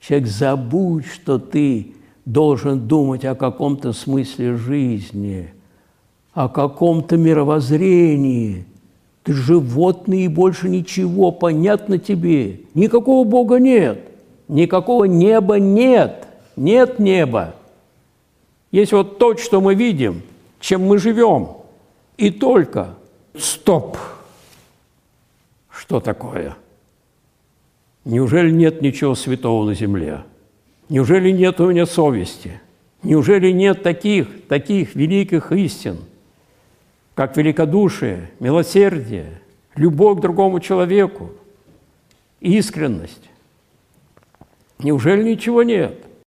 Человек, забудь, что ты должен думать о каком-то смысле жизни, о каком-то мировоззрении. Ты животный и больше ничего, понятно тебе? Никакого Бога нет, никакого неба нет, нет неба. Есть вот то, что мы видим, чем мы живем, и только. Стоп! Что такое? Неужели нет ничего святого на земле? Неужели нет у меня совести? Неужели нет таких великих истин, как великодушие, милосердие, любовь к другому человеку, искренность? Неужели ничего нет?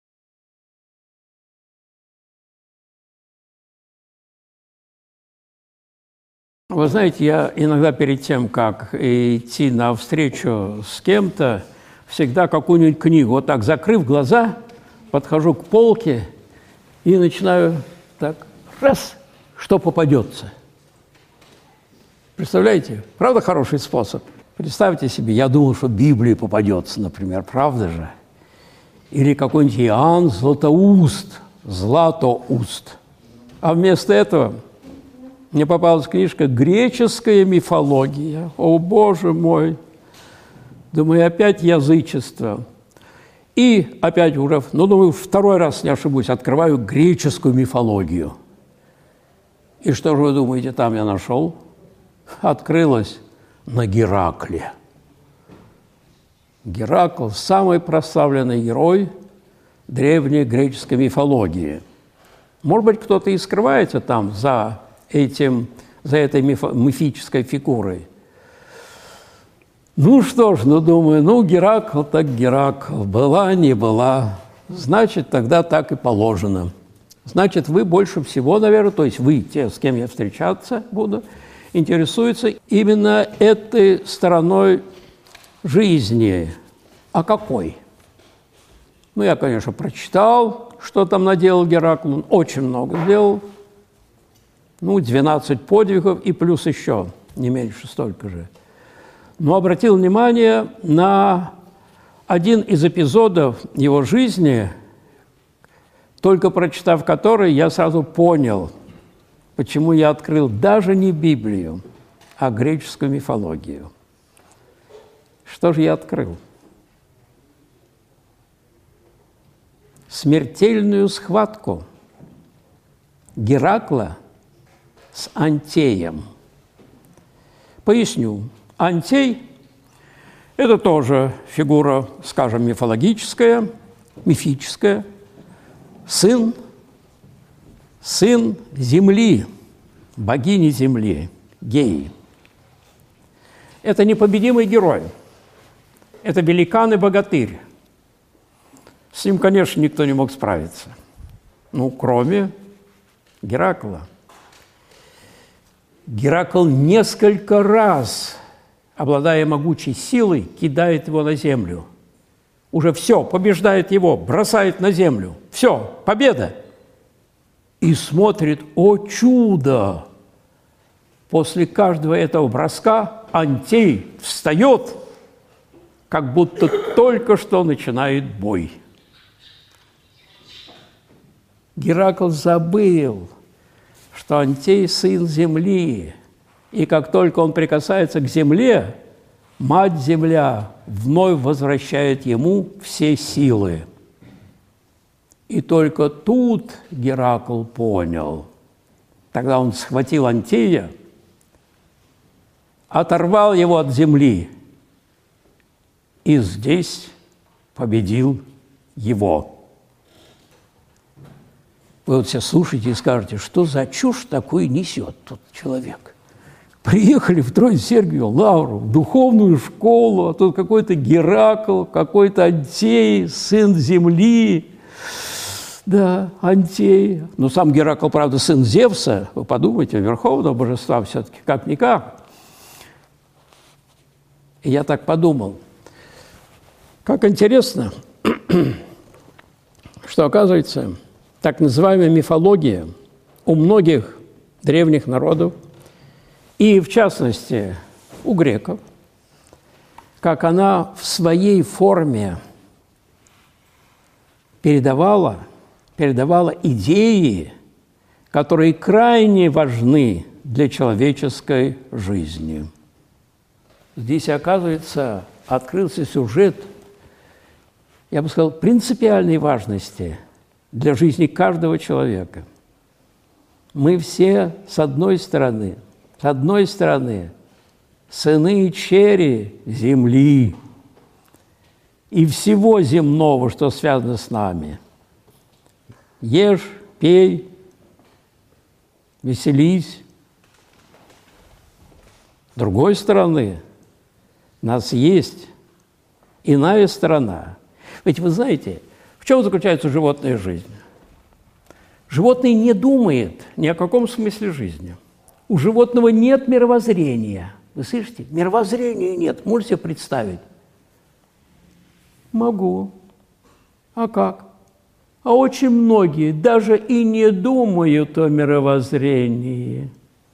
Вы знаете, я иногда перед тем, как идти на встречу с кем-то, всегда какую-нибудь книгу, вот так, закрыв глаза, подхожу к полке и начинаю так, раз, что попадется. Представляете? Правда хороший способ? Представьте себе, я думал, что Библия попадется, например, правда же? Или какой-нибудь Иоанн Златоуст. А вместо этого мне попалась книжка «Греческая мифология». О, Боже мой! Думаю, опять язычество. И опять уже, думаю, второй раз не ошибусь, открываю греческую мифологию. И что же вы думаете, там я нашел? Открылось на Геракле. Геракл – самый прославленный герой древней греческой мифологии. Может быть, кто-то и скрывается там за этой мифической фигурой. Ну что ж, думаю, Геракл так Геракл, была, не была, значит, тогда так и положено. Значит, вы больше всего, наверное, то есть вы, те, с кем я встречаться буду, интересуются именно этой стороной жизни. А какой? Я, конечно, прочитал, что там наделал Геракл, он очень много сделал. 12 подвигов и плюс еще, не меньше столько же. Но обратил внимание на один из эпизодов его жизни, только прочитав который, я сразу понял, почему я открыл даже не Библию, а греческую мифологию. Что же я открыл? Смертельную схватку Геракла с Антеем. Поясню. Антей – это тоже фигура, скажем, мифологическая, мифическая, сын Земли, богини Земли, Геи. Это непобедимый герой, это великан и богатырь. С ним, конечно, никто не мог справиться, кроме Геракла. Геракл несколько раз, обладая могучей силой, кидает его на землю. Уже все, побеждает его, бросает на землю. Все, победа. И смотрит, о чудо! После каждого этого броска Антей встает, как будто только что начинает бой. Геракл забыл, что Антей – сын земли, и как только он прикасается к земле, Мать-Земля вновь возвращает ему все силы. И только тут Геракл понял. Тогда он схватил Антея, оторвал его от земли и здесь победил его. Вы все слушаете и скажете, что за чушь такую несет тот человек? Приехали в Троице-Сергиеву Лавру, в духовную школу, а тут какой-то Геракл, какой-то Антей, сын земли. Да, Антей. Сам Геракл, правда, сын Зевса. Вы подумайте, верховного божества все-таки, как-никак. И я так подумал. Как интересно, что, оказывается, так называемая мифология у многих древних народов, и, в частности, у греков, как она в своей форме передавала идеи, которые крайне важны для человеческой жизни. Здесь, оказывается, открылся сюжет, я бы сказал, принципиальной важности для жизни каждого человека. Мы все, с одной стороны, сыны и чери земли и всего земного, что связано с нами. Ешь, пей, веселись. С другой стороны, у нас есть иная сторона. Ведь вы знаете, в чем заключается животная жизнь? Животное не думает ни о каком смысле жизни. У животного нет мировоззрения. Вы слышите? Мировоззрения нет. Можете себе представить? Могу. А как? А очень многие даже и не думают о мировоззрении.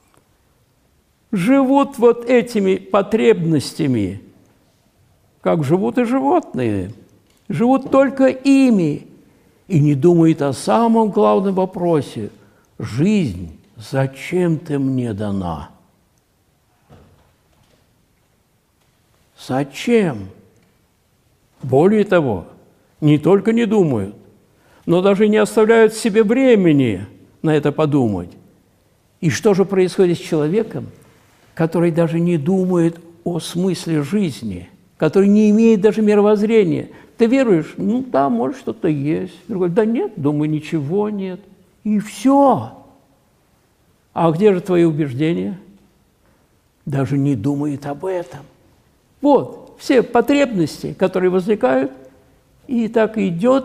Живут вот этими потребностями, как живут и животные. Живут только ими и не думают о самом главном вопросе. Жизнь, зачем ты мне дана? Зачем? Более того, не только не думают, но даже не оставляют себе времени на это подумать. И что же происходит с человеком, который даже не думает о смысле жизни, который не имеет даже мировоззрения? Ты веруешь? Ну да, может, что-то есть. Другой: да нет, думаю, ничего нет. И все. А где же твои убеждения? Даже не думает об этом. Вот все потребности, которые возникают, и так идет.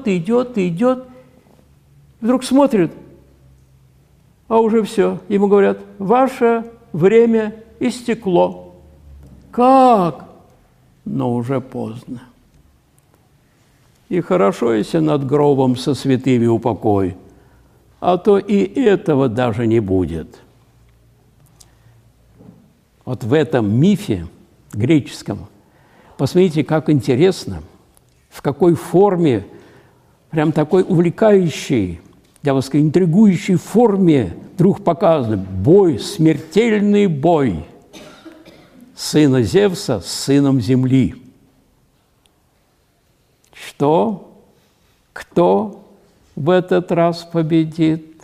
Вдруг смотрит, а уже все. Ему говорят: ваше время истекло. Как? Но уже поздно. И хорошо, если над гробом со святыми упокой, а то и этого даже не будет. Вот в этом мифе греческом, посмотрите, как интересно, в какой форме, прям такой увлекающей, я бы сказал, интригующей форме вдруг показано бой, смертельный бой сына Зевса с сыном Земли. Что? Кто в этот раз победит?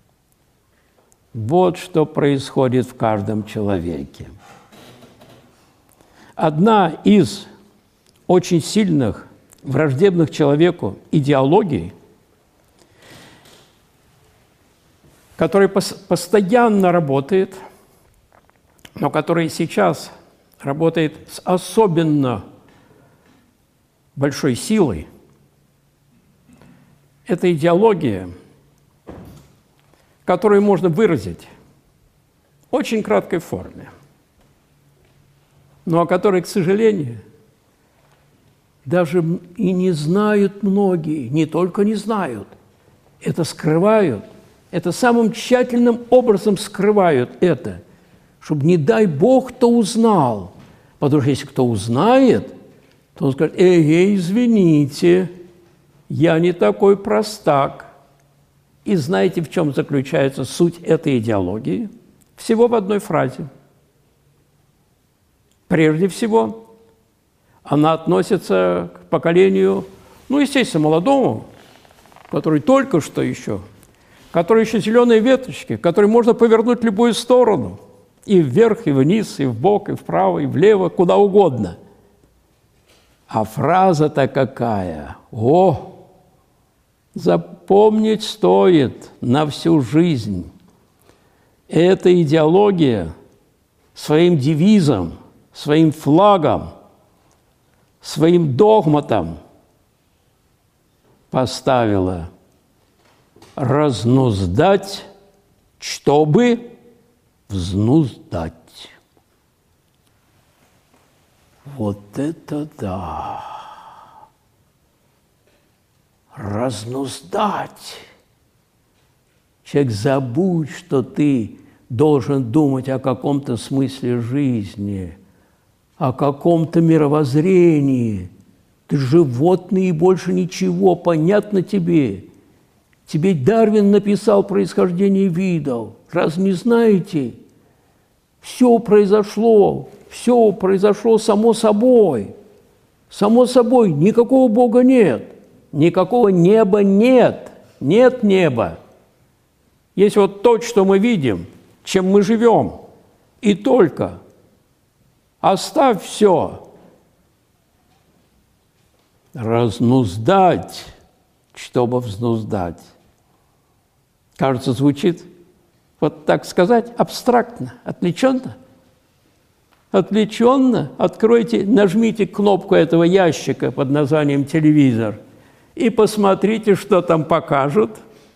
Вот что происходит в каждом человеке. Одна из очень сильных, враждебных человеку идеологий, которая постоянно работает, но которая сейчас работает с особенно большой силой, это идеология, которую можно выразить в очень краткой форме, но о которой, к сожалению, даже и не знают многие, не только не знают, это скрывают, это самым тщательным образом скрывают это, чтобы, не дай Бог, кто узнал. Потому что если кто узнает, то он скажет: извините, я не такой простак. И знаете, в чем заключается суть этой идеологии? Всего в одной фразе. Прежде всего, она относится к поколению, естественно, молодому, который только что еще, который еще зеленые веточки, который можно повернуть в любую сторону, и вверх, и вниз, и вбок, и вправо, и влево, куда угодно. А фраза-то какая? Запомнить стоит на всю жизнь. Эта идеология своим девизом, своим флагом, своим догматом поставила: разнуздать, чтобы взнуздать. Вот это да! Разнуздать. Человек, забудь, что ты должен думать о каком-то смысле жизни, о каком-то мировоззрении. Ты животное и больше ничего, понятно тебе? Тебе Дарвин написал «Происхождение видов». Раз не знаете? Все произошло само собой. Само собой, никакого Бога нет, никакого неба нет, нет неба. Есть вот то, что мы видим, чем мы живем, и только. Оставь все. Разнуздать, чтобы взнуздать. Кажется, звучит, вот так сказать, абстрактно, отвлеченно. Отвлеченно откройте, нажмите кнопку этого ящика под названием «Телевизор» и посмотрите, что там покажут.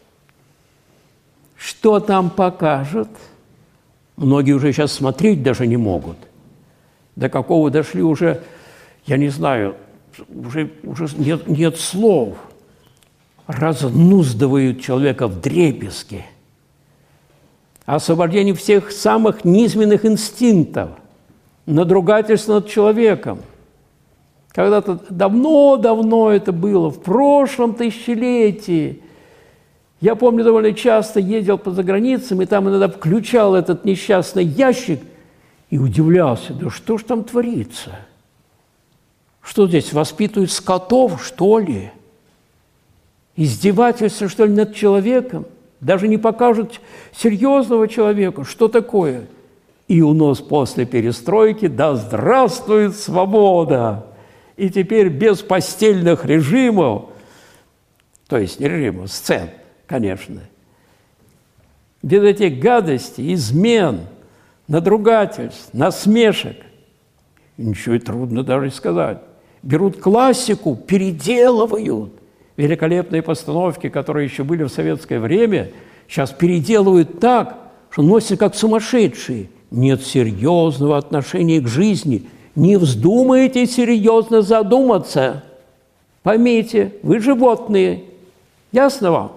Что там покажут? Многие уже сейчас смотреть даже не могут. До какого дошли уже, я не знаю, уже нет слов. Разнуздывают человека вдребезги. Освобождение всех самых низменных инстинктов. Надругательство над человеком. Когда-то давно это было, в прошлом тысячелетии. Я помню, довольно часто ездил по заграницам, и там иногда включал этот несчастный ящик и удивлялся, да что ж там творится? Что здесь, воспитывают скотов, что ли? Издевательство, что ли, над человеком? Даже не покажут серьезного человека. Что такое? И у нас после перестройки, да здравствует свобода! И теперь без постельных режимов, то есть не режимов, сцен, конечно, без этих гадостей, измен, надругательств, насмешек, ничего и трудно даже сказать. Берут классику, переделывают. Великолепные постановки, которые еще были в советское время, сейчас переделывают так, что носят как сумасшедшие. Нет серьезного отношения к жизни. Не вздумайте серьезно задуматься. Поймите, вы животные. Ясно вам?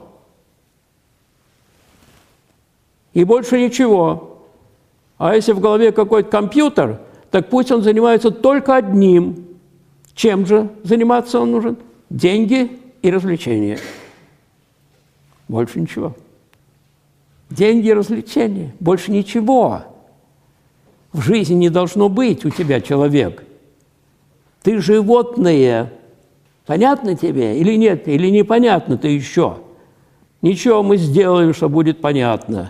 И больше ничего. А если в голове какой-то компьютер, так пусть он занимается только одним. Чем же заниматься он нужен? Деньги и развлечения. Больше ничего. Деньги и развлечения. Больше ничего. В жизни не должно быть у тебя человек. Ты животное. Понятно тебе или нет? Или непонятно ты еще? Ничего, мы сделаем, что будет понятно.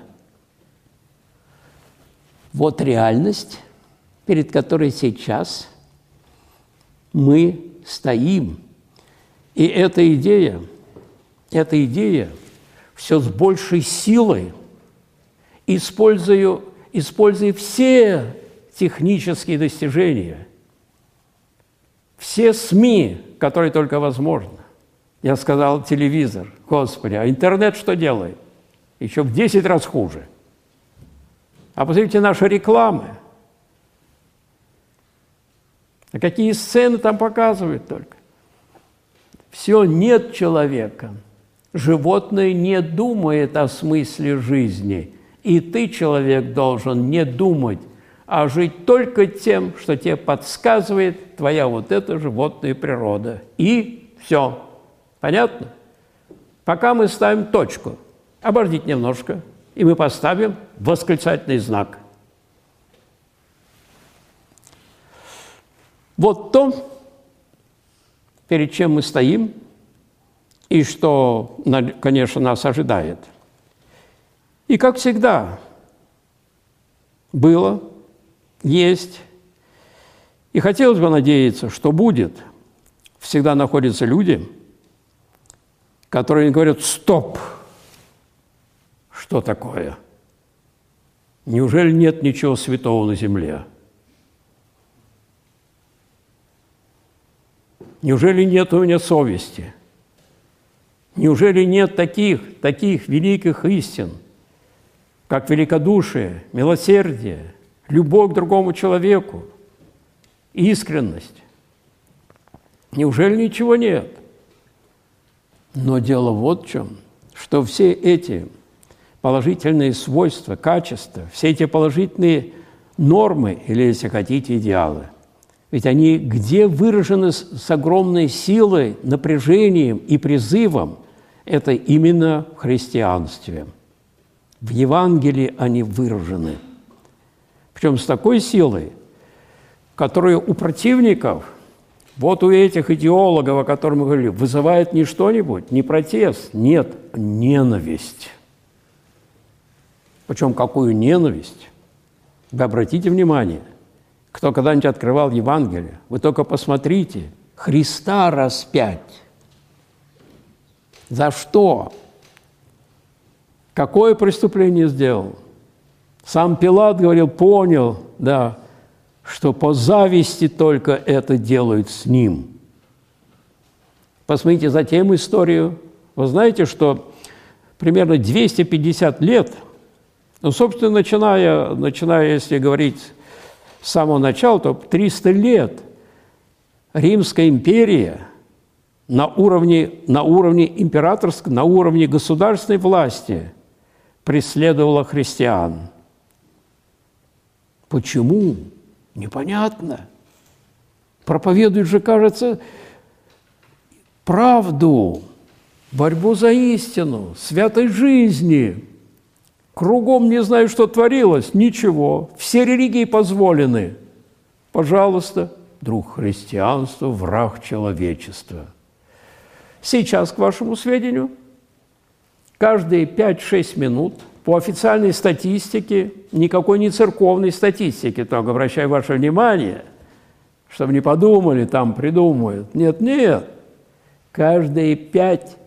Вот реальность, перед которой сейчас мы стоим. И эта идея все с большей силой, используя все технические достижения, все СМИ, которые только возможно. Я сказал телевизор, Господи, а интернет что делает? Еще в 10 раз хуже. А посмотрите наши рекламы. А какие сцены там показывают только? Все, нет человека. Животное не думает о смысле жизни. И ты, человек, должен не думать, а жить только тем, что тебе подсказывает твоя вот эта животная природа. И все. Понятно? Пока мы ставим точку. Обождите немножко, и мы поставим восклицательный знак. Вот то, перед чем мы стоим, и что, конечно, нас ожидает. И, как всегда, было, есть, и хотелось бы надеяться, что будет. Всегда находятся люди, которые говорят: «Стоп! Что такое? Неужели нет ничего святого на земле? Неужели нет у меня совести? Неужели нет таких великих истин, как великодушие, милосердие, любовь к другому человеку, искренность? Неужели ничего нет?» Но дело вот в чем, что все эти положительные свойства, качества, все эти положительные нормы, или, если хотите, идеалы, Ведь они где выражены с огромной силой, напряжением и призывом, это именно в христианстве. В Евангелии они выражены. Причем с такой силой, которая у противников, вот у этих идеологов, о которых мы говорили, вызывает не что-нибудь, не протест, нет, ненависть. Причем какую ненависть? Вы обратите внимание, кто когда-нибудь открывал Евангелие, вы только посмотрите, Христа распять. За что? Какое преступление сделал? Сам Пилат говорил, понял, да, что по зависти только это делают с ним. Посмотрите затем историю. Вы знаете, что примерно 250 лет, ну, собственно, начиная, если говорить с самого начала, то 300 лет Римская империя на уровне императорской, на уровне государственной власти преследовала христиан. Почему? Непонятно. Проповедуют же, кажется, правду, борьбу за истину, святой жизни. Кругом не знаю, что творилось, ничего. Все религии позволены. Пожалуйста, друг христианства, враг человечества. Сейчас, к вашему сведению, каждые 5-6 минут по официальной статистике, никакой не церковной статистики, только обращаю ваше внимание, чтобы не подумали, там придумают. Нет, нет. Каждые 5-6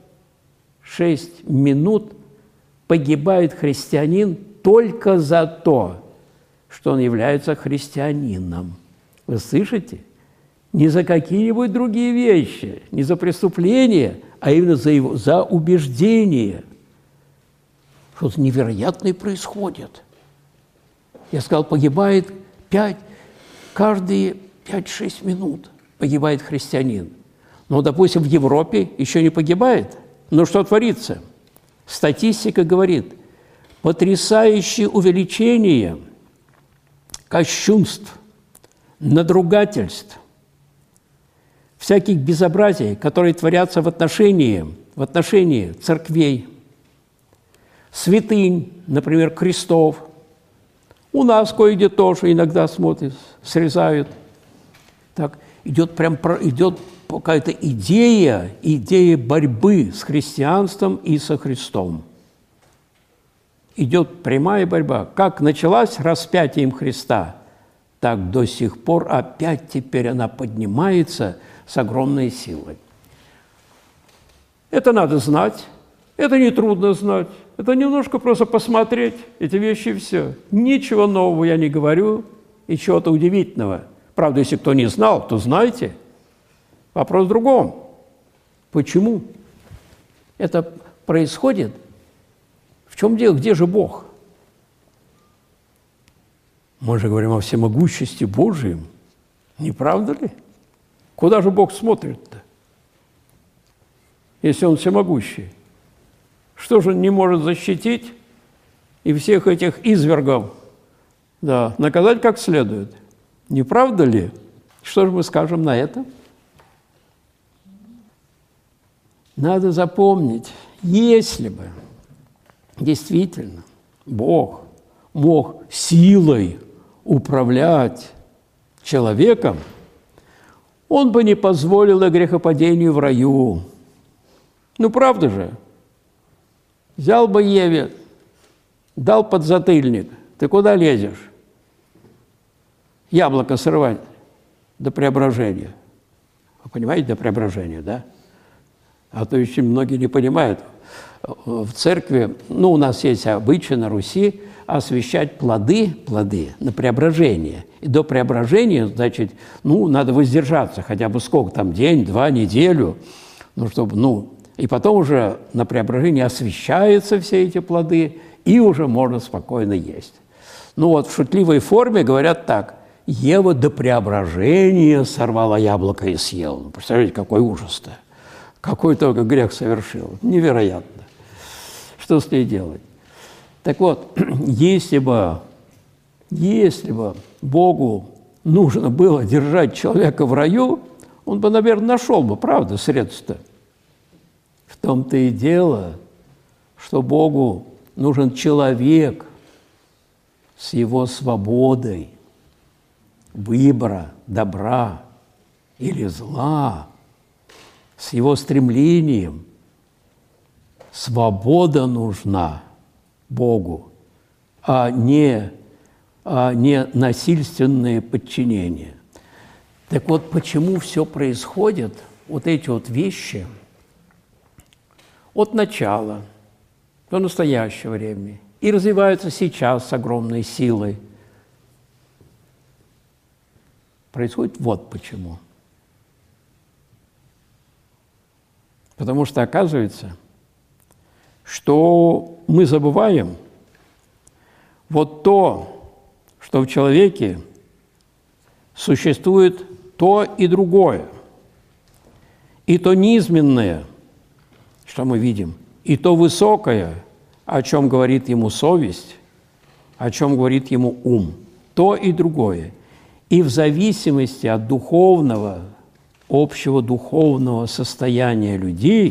минут погибает христианин только за то, что он является христианином. Вы слышите? Не за какие-нибудь другие вещи, не за преступления, а именно за убеждение. Что-то невероятное происходит. Я сказал, погибает каждые 5-6 минут погибает христианин. Но, допустим, в Европе еще не погибает. Но что творится? Статистика говорит, потрясающее увеличение кощунств, надругательств, всяких безобразий, которые творятся в отношении церквей, святынь, например, крестов. У нас кое-где тоже иногда смотрят, срезают. Так, идет какая-то идея борьбы с христианством и со Христом. Идет прямая борьба. Как началась распятием Христа, так до сих пор опять теперь она поднимается с огромной силой. Это надо знать, это нетрудно знать, это немножко просто посмотреть эти вещи и все. Ничего нового я не говорю и чего-то удивительного. Правда, если кто не знал, то знайте. Вопрос в другом. Почему это происходит? В чем дело? Где же Бог? Мы же говорим о всемогущести Божьем. Не правда ли? Куда же Бог смотрит-то? Если Он всемогущий. Что же Он не может защитить и всех этих извергов наказать как следует? Не правда ли? Что же мы скажем на это? Надо запомнить, если бы действительно Бог мог силой управлять человеком, Он бы не позволил и грехопадению в раю. Ну, правда же? Взял бы Еве, дал подзатыльник. Ты куда лезешь? Яблоко срывать до преображения. Вы понимаете, до преображения, да? А то еще многие не понимают. В церкви, у нас есть обычай на Руси освящать плоды на преображение. И до преображения, значит, надо воздержаться хотя бы сколько там, день, 2, неделю, и потом уже на преображение освящаются все эти плоды, и уже можно спокойно есть. В шутливой форме говорят так: Ева до преображения сорвала яблоко и съела. Представляете, какой ужас-то. Какой только грех совершил. Невероятно. Что с ней делать? Так вот, если бы Богу нужно было держать человека в раю, он бы, наверное, нашел бы, правда, средства. В том-то и дело, что Богу нужен человек с его свободой выбора добра или зла, с его стремлением. Свобода нужна Богу, а не насильственное подчинение. Так вот, почему все происходит, вот эти вот вещи, от начала до настоящего времени, и развиваются сейчас с огромной силой. Происходит вот почему. Потому что оказывается, что мы забываем вот то, что в человеке существует то и другое, и то низменное, что мы видим, и то высокое, о чем говорит ему совесть, о чем говорит ему ум, то и другое. И в зависимости от духовного, общего духовного состояния людей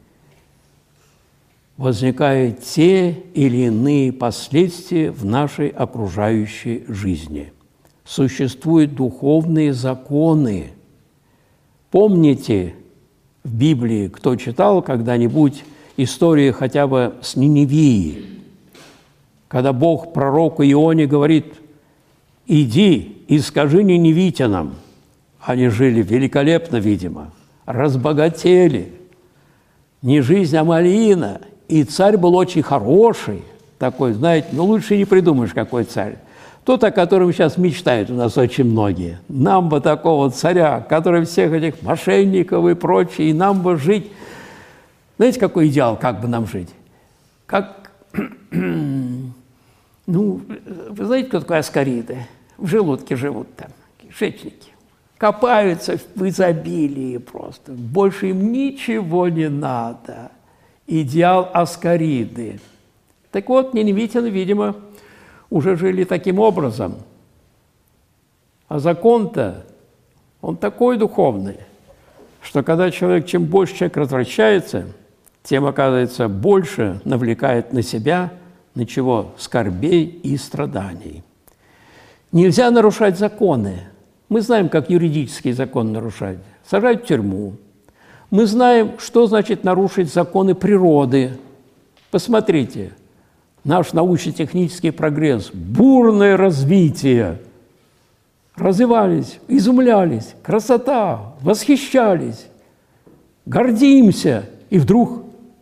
возникают те или иные последствия в нашей окружающей жизни. Существуют духовные законы. Помните в Библии, кто читал когда-нибудь историю хотя бы с Ниневией, когда Бог пророку Ионе говорит: «Иди и скажи ниневитянам». Они жили великолепно, видимо, разбогатели. Не жизнь, а малина. И царь был очень хороший, такой, знаете, ну лучше не придумаешь, какой царь. Тот, о котором сейчас мечтают у нас очень многие. Нам бы такого царя, который всех этих мошенников и прочее, и нам бы жить. Знаете, какой идеал, как бы нам жить? Как, ну, вы знаете, кто такой аскариды? В желудке живут там, кишечники. Копаются в изобилии просто. Больше им ничего не надо. Идеал аскариды. Так вот, ниневитяне, видимо, уже жили таким образом. А закон-то, он такой духовный, что когда человек, чем больше человек развращается, тем, оказывается, больше навлекает на себя, на чего? Скорбей и страданий. Нельзя нарушать законы. Мы знаем, как юридический закон нарушать. Сажать в тюрьму. Мы знаем, что значит нарушить законы природы. Посмотрите, наш научно-технический прогресс, бурное развитие. Развивались, изумлялись, красота, восхищались, гордимся. И вдруг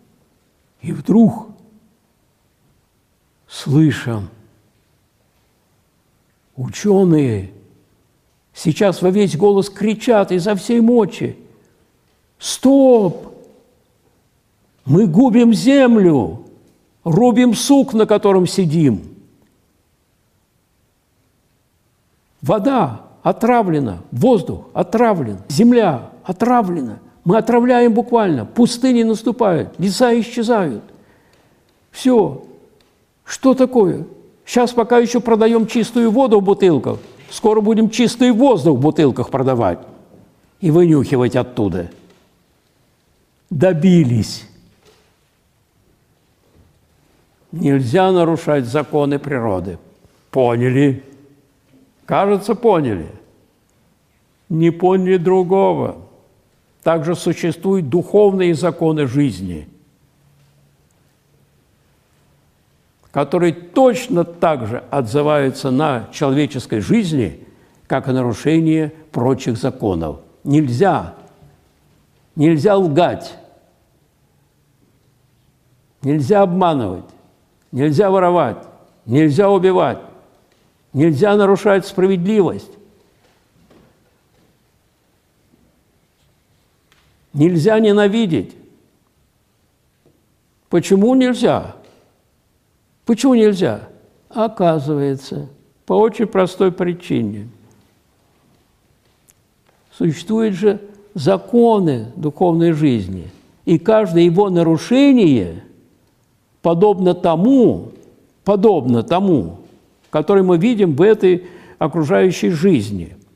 слышим, ученые сейчас во весь голос кричат изо всей мочи: стоп! Мы губим землю, рубим сук, на котором сидим. Вода отравлена, воздух отравлен, земля отравлена. Мы отравляем буквально, пустыни наступают, леса исчезают. Все. Что такое? Сейчас пока еще продаем чистую воду в бутылках, скоро будем чистый воздух в бутылках продавать и вынюхивать оттуда. Добились. Нельзя нарушать законы природы. Поняли? Кажется, поняли. Не поняли другого. Также существуют духовные законы жизни, которые точно так же отзываются на человеческой жизни, как и нарушение прочих законов. Нельзя лгать, нельзя обманывать, нельзя воровать, нельзя убивать, нельзя нарушать справедливость. Нельзя ненавидеть. Почему нельзя? Почему нельзя? Оказывается, по очень простой причине. Существуют же законы духовной жизни, и каждое его нарушение подобно тому, который мы видим в этой окружающей жизни.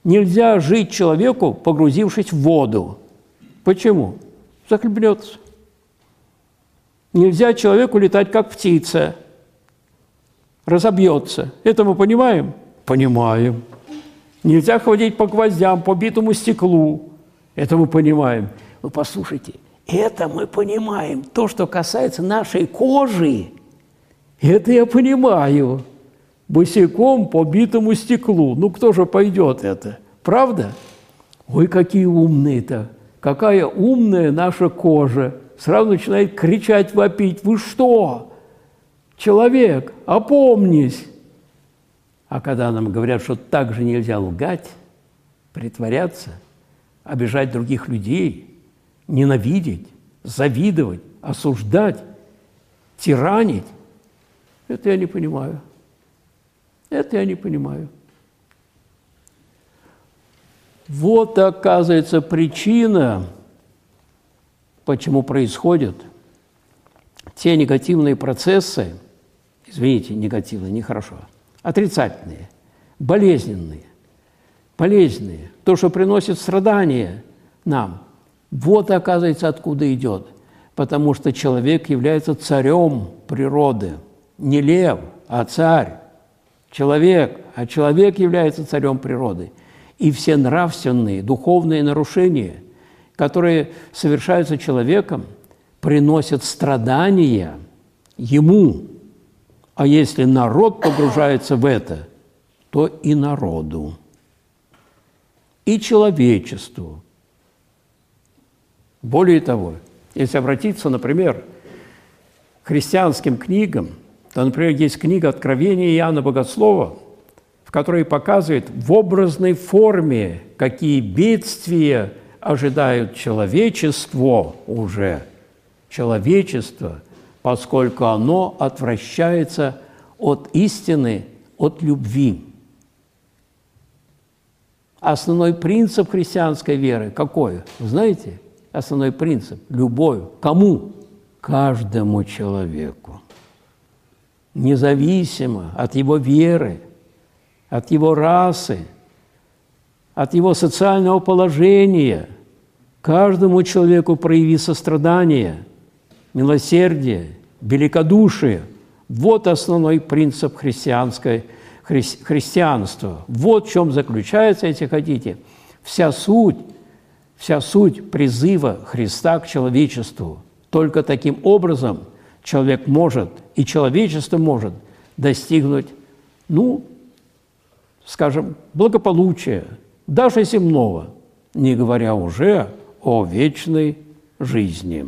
Нельзя жить человеку, погрузившись в воду. Почему? Захлебнется. Нельзя человеку летать, как птица. Разобьется. Это мы понимаем? Понимаем. Нельзя ходить по гвоздям, по битому стеклу. Это мы понимаем. Вы послушайте, это мы понимаем. То, что касается нашей кожи, это я понимаю. Босиком по битому стеклу. Ну, кто же пойдет это? Правда? Ой, какие умные-то. Какая умная наша кожа. Сразу начинает кричать, вопить. Вы что? Человек, опомнись. А когда нам говорят, что так же нельзя лгать, притворяться, обижать других людей, ненавидеть, завидовать, осуждать, тиранить, это я не понимаю. Это я не понимаю. Вот, оказывается, причина, почему происходят те негативные процессы, извините, негативные, нехорошо, отрицательные, болезненные, то, что приносит страдания нам. Вот, оказывается, откуда идет. Потому что человек является царем природы. Не лев, а царь. Человек, а человек является царем природы. И все нравственные, духовные нарушения, которые совершаются человеком, приносят страдания ему. А если народ погружается в это, то и народу, и человечеству. Более того, если обратиться, например, к христианским книгам, то, например, есть книга «Откровение Иоанна Богослова», в которой показывает в образной форме, какие бедствия ожидают человечество уже, поскольку оно отвращается от истины, от любви. Основной принцип христианской веры какой? Вы знаете? Основной принцип – любовь. Кому? Каждому человеку. Независимо от его веры, от его расы, от его социального положения. Каждому человеку прояви сострадание, милосердие, великодушие. Вот основной принцип христианства. Вот в чем заключается, если хотите, вся суть призыва Христа к человечеству. Только таким образом человек может, и человечество может достигнуть, скажем, благополучия, даже земного, не говоря уже о вечной жизни.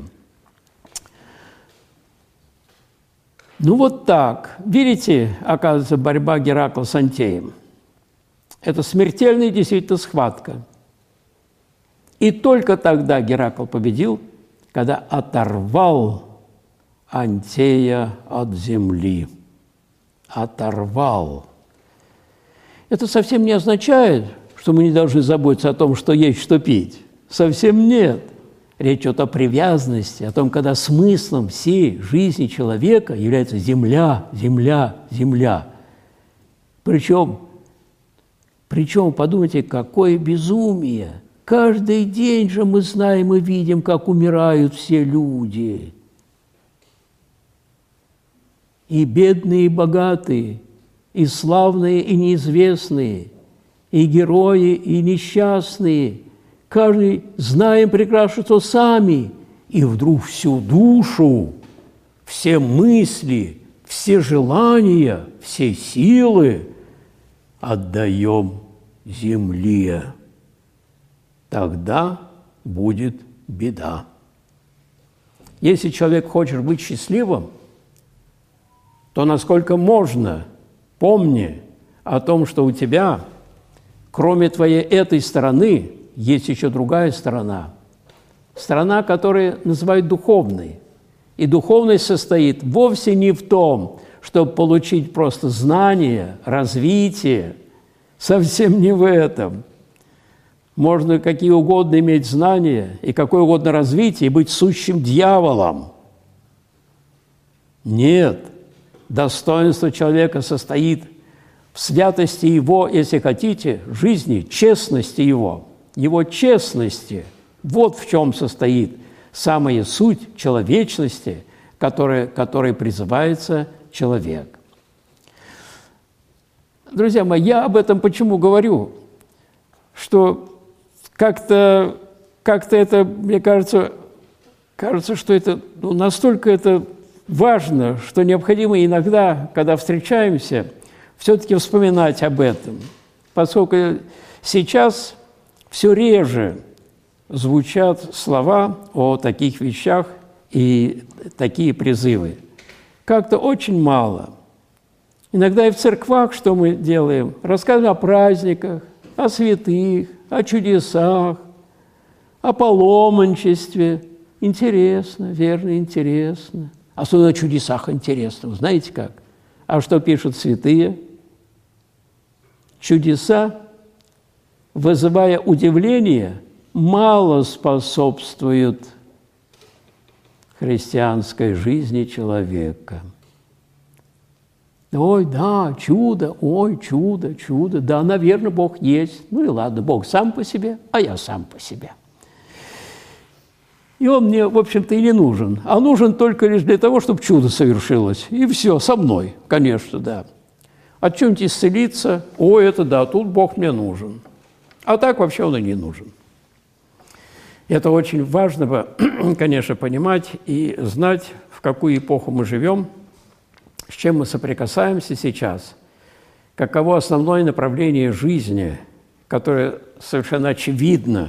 Вот так. Видите, оказывается, борьба Геракла с Антеем. Это смертельная действительно схватка. И только тогда Геракл победил, когда оторвал Антея от земли. Оторвал. Это совсем не означает, что мы не должны заботиться о том, что есть, что пить. Совсем нет. Речь идет о привязанности, о том, когда смыслом всей жизни человека является земля, земля, земля. Причем, подумайте, какое безумие. Каждый день же мы знаем и видим, как умирают все люди. И бедные, и богатые, и славные, и неизвестные, и герои, и несчастные. Каждый знаем прекрасно, что сами. И вдруг всю душу, все мысли, все желания, все силы отдаем земле. Тогда будет беда. Если человек хочет быть счастливым, то насколько можно, помни о том, что у тебя, кроме твоей этой стороны, есть еще другая сторона. Сторона, которую называют духовной. И духовность состоит вовсе не в том, чтобы получить просто знания, развитие. Совсем не в этом. Можно какие угодно иметь знания и какое угодно развитие, и быть сущим дьяволом. Нет. Достоинство человека состоит в святости Его, если хотите, жизни, честности Его честности. Вот в чем состоит самая суть человечности, которой призывается человек. Друзья мои, я об этом почему говорю? Что как-то это, мне кажется, что это настолько это важно, что необходимо иногда, когда встречаемся, все-таки вспоминать об этом. Поскольку сейчас все реже звучат слова о таких вещах и такие призывы. Как-то очень мало. Иногда и в церквах что мы делаем? Рассказываем о праздниках, о святых, о чудесах, о паломничестве. Интересно, верно, интересно. Особенно о чудесах интересно. Вы знаете как? А что пишут святые? Чудеса, вызывая удивление, мало способствуют христианской жизни человека. Ой, да, чудо, ой, чудо, чудо. Да, наверное, Бог есть. Ну и ладно, Бог сам по себе, а я сам по себе. И он мне, в общем-то, и не нужен. А нужен только лишь для того, чтобы чудо совершилось. И все, со мной, конечно, да. От чего-нибудь исцелиться, ой, это да, тут Бог мне нужен. А так вообще он и не нужен. Это очень важно, конечно, понимать и знать, в какую эпоху мы живем, с чем мы соприкасаемся сейчас, каково основное направление жизни, которое совершенно очевидно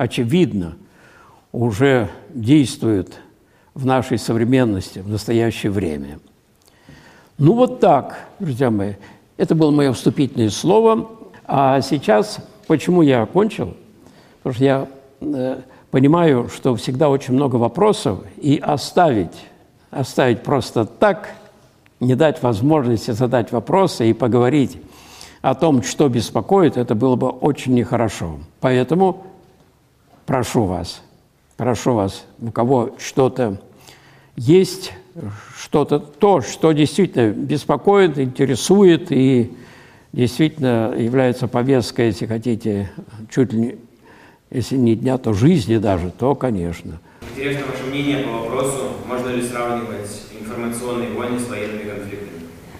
уже действует в нашей современности, в настоящее время. Ну вот так, друзья мои, это было мое вступительное слово. А сейчас, почему я окончил? Потому что я понимаю, что всегда очень много вопросов, и оставить просто так, не дать возможности задать вопросы и поговорить о том, что беспокоит, это было бы очень нехорошо. Поэтому прошу вас, у кого что-то есть, то, что действительно беспокоит, интересует и действительно является повесткой, если хотите, чуть ли не, если не дня, то жизни даже, то, конечно. Интересно ваше мнение по вопросу, можно ли сравнивать информационные войны с военными конфликтами?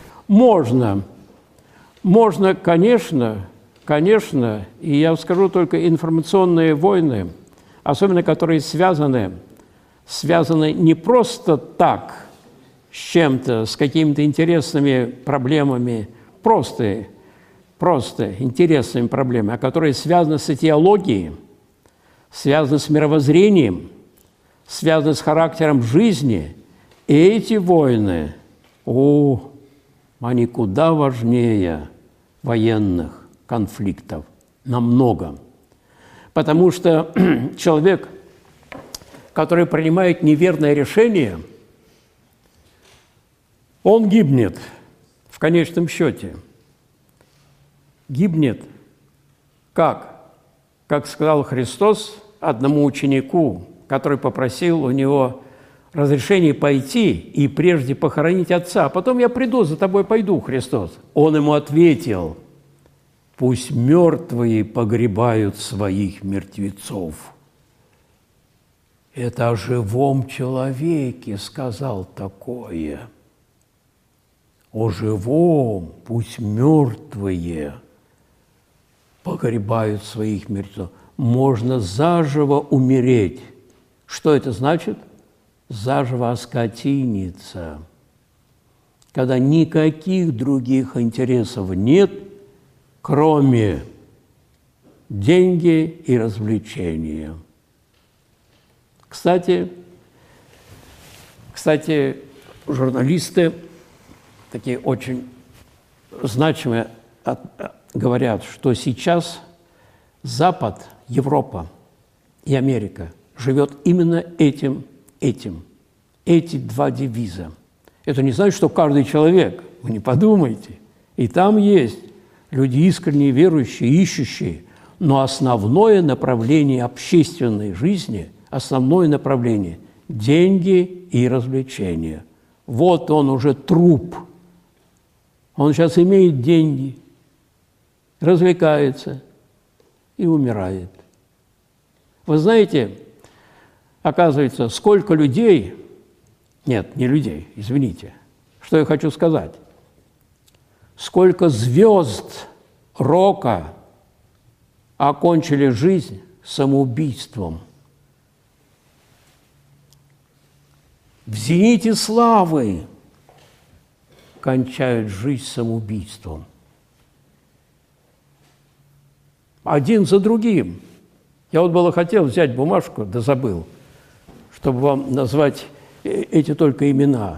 Можно, конечно, и я скажу только информационные войны, особенно которые связаны не просто так с чем-то, с какими-то интересными проблемами, просто интересными проблемами, а которые связаны с идеологией, связаны с мировоззрением, связаны с характером жизни. И эти войны, они куда важнее военных конфликтов, намного. Потому что человек, который принимает неверное решение, он гибнет в конечном счете. Гибнет как? Как сказал Христос одному ученику, который попросил у него разрешение пойти и прежде похоронить отца. А потом я приду, за тобой пойду, Христос. Он ему ответил: пусть мертвые погребают своих мертвецов. Это о живом человеке сказал такое. О живом, пусть мертвые погребают своих мертвецов. Можно заживо умереть. Что это значит? Заживо оскотиниться. Когда никаких других интересов нет, кроме деньги и развлечения. Кстати, журналисты, такие очень значимые, говорят, что сейчас Запад, Европа и Америка живет именно этим. Эти два девиза. Это не значит, что каждый человек, вы не подумайте, и там есть люди искренние, верующие, ищущие, но основное направление общественной жизни, основное направление – деньги и развлечения. Вот он уже труп. Он сейчас имеет деньги, развлекается и умирает. Вы знаете, оказывается, сколько людей, нет, не людей, извините, что я хочу сказать, сколько звезд рока окончили жизнь самоубийством. В зените славы кончают жизнь самоубийством. Один за другим. Я вот было хотел взять бумажку, да забыл, чтобы вам назвать эти только имена.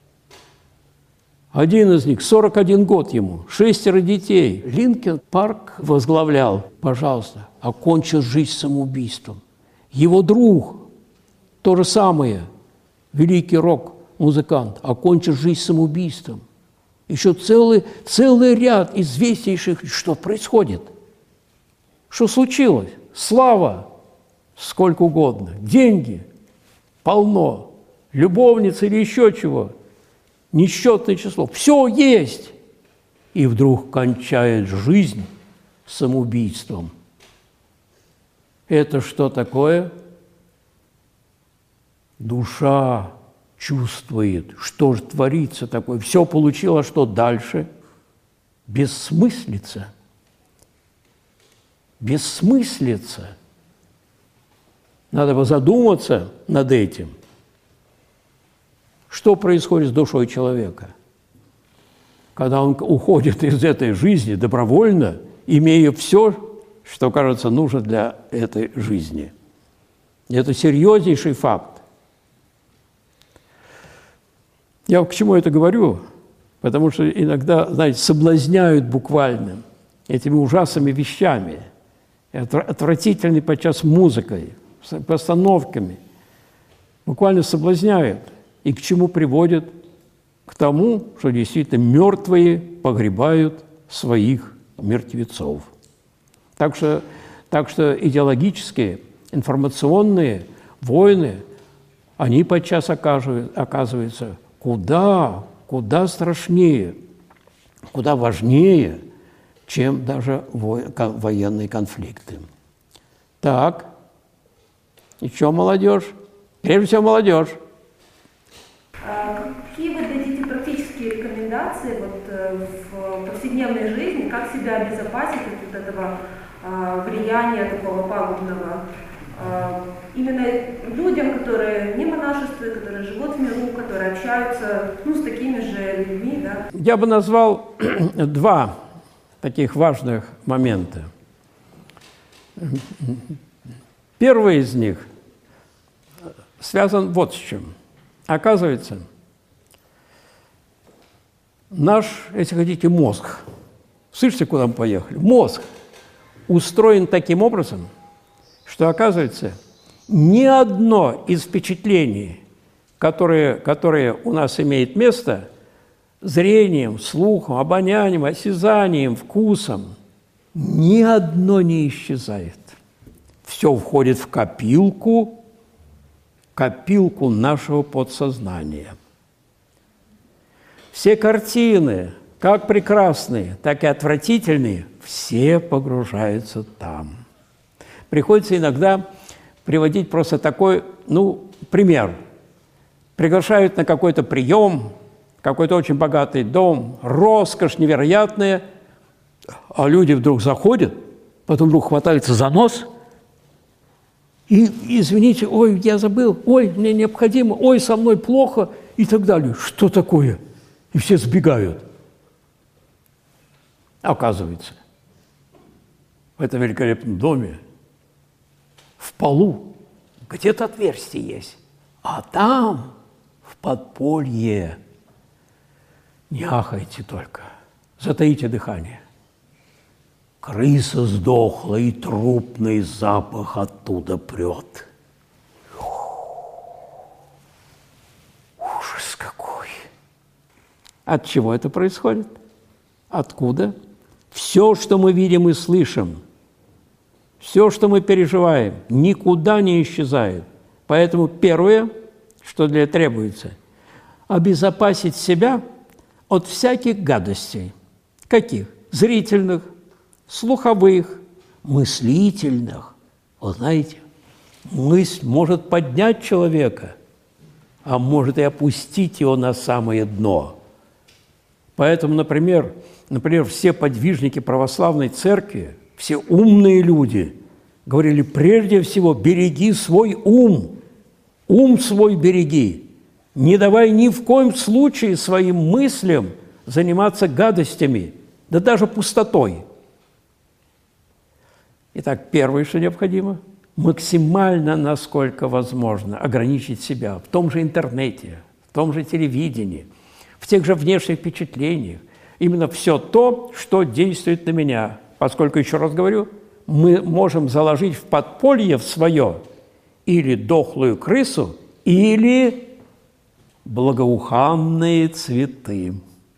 Один из них, 41 год ему, 6 детей. Линкин Парк возглавлял, пожалуйста, окончил жизнь самоубийством. Его друг, то же самое, великий рок-музыкант, окончил жизнь самоубийством. Еще целый ряд известнейших, что происходит. Что случилось? Слава, сколько угодно, деньги, полно, любовницы или еще чего, несчетное число, все есть. И вдруг кончает жизнь самоубийством. Это что такое? Душа чувствует, что же творится такое. Все получило, что дальше? Бессмыслица. Бессмыслица. Надо бы задуматься над этим. Что происходит с душой человека, когда он уходит из этой жизни добровольно, имея все, что, кажется, нужно для этой жизни. Это серьезнейший факт. Я к чему это говорю? Потому что иногда, знаете, соблазняют буквально этими ужасными вещами, отвратительной подчас музыкой, постановками, буквально соблазняют. И к чему приводят? К тому, что действительно мертвые погребают своих мертвецов. Так что идеологические, информационные войны, они подчас оказываются куда страшнее, куда важнее, чем даже военные конфликты. Так, и что, молодежь? Прежде всего, молодежь. Какие вы дадите практические рекомендации в повседневной жизни, как себя обезопасить от этого влияния такого пагубного? Именно людям, которые не монашествуют, которые живут в миру, которые общаются с такими же людьми, да? Я бы назвал два таких важных момента. Первый из них связан вот с чем. Оказывается, наш, если хотите, мозг, слышите, куда мы поехали? Мозг устроен таким образом, что, оказывается, ни одно из впечатлений, которые у нас имеет место, зрением, слухом, обонянием, осязанием, вкусом, ни одно не исчезает. Все входит в копилку нашего подсознания. Все картины, как прекрасные, так и отвратительные, все погружаются там. Приходится иногда приводить просто такой, пример. Приглашают на какой-то прием, какой-то очень богатый дом, роскошь невероятная, а люди вдруг заходят, потом вдруг хватаются за нос и, извините, ой, я забыл, ой, мне необходимо, ой, со мной плохо и так далее. Что такое? И все сбегают. Оказывается, в этом великолепном доме в полу где-то отверстие есть, а там, в подполье, не ахайте только, затаите дыхание. Крыса сдохла, и трупный запах оттуда прет. Ужас какой! От чего это происходит? Откуда? Все, что мы видим и слышим, все, что мы переживаем, никуда не исчезает. Поэтому первое, что для этого требуется, обезопасить себя от всяких гадостей. Каких? Зрительных, слуховых, мыслительных. Вы знаете, мысль может поднять человека, а может и опустить его на самое дно. Поэтому, например, все подвижники православной церкви, все умные люди говорили, прежде всего, береги свой ум свой береги, не давай ни в коем случае своим мыслям заниматься гадостями, да даже пустотой. Итак, первое, что необходимо, максимально, насколько возможно, ограничить себя в том же интернете, в том же телевидении, в тех же внешних впечатлениях. Именно все то, что действует на меня. Поскольку, еще раз говорю, мы можем заложить в подполье в свое или дохлую крысу, или благоуханные цветы.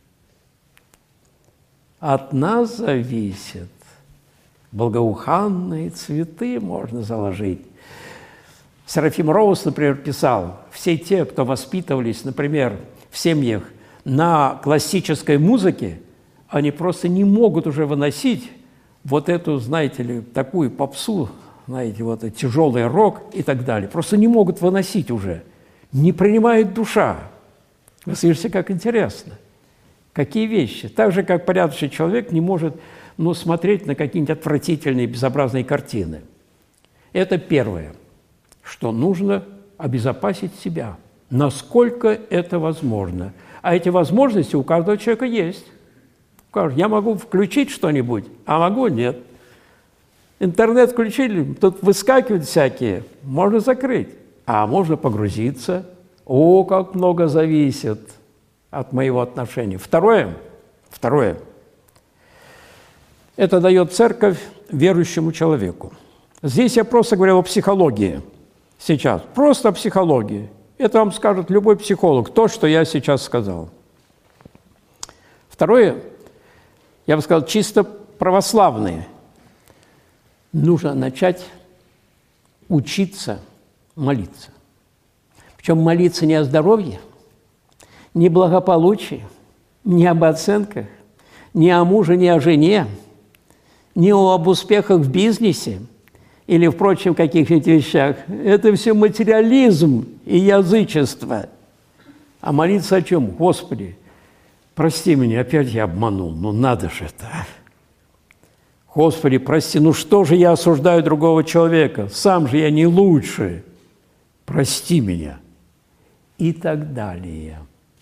От нас зависит. Благоуханные цветы можно заложить. Серафим Роуз, например, писал, все те, кто воспитывались, например, в семьях на классической музыке, они просто не могут уже выносить вот эту, знаете ли, такую попсу, знаете, вот этот тяжелый рок и так далее. Просто не могут выносить уже. Не принимает душа. Вы слышите, как интересно. Какие вещи. Так же, как порядочный человек не может смотреть на какие-нибудь отвратительные, безобразные картины. Это первое, что нужно обезопасить себя, насколько это возможно. А эти возможности у каждого человека есть. Я могу включить что-нибудь, а могу нет. Интернет включили, тут выскакивают всякие, можно закрыть, а можно погрузиться. О, как много зависит от моего отношения. Второе, это дает церковь верующему человеку. Здесь я просто говорю о психологии сейчас, просто о психологии. Это вам скажет любой психолог, то, что я сейчас сказал. Второе, я бы сказал, чисто православные. Нужно начать учиться молиться. Причем молиться не о здоровье, не о благополучии, не об оценках, не о муже, не о жене, не об успехах в бизнесе или, впрочем, каких-нибудь вещах. Это все материализм и язычество. А молиться о чем? Господи, прости меня, опять я обманул, надо же это. Господи, прости, что же я осуждаю другого человека? Сам же я не лучше. Прости меня. И так далее.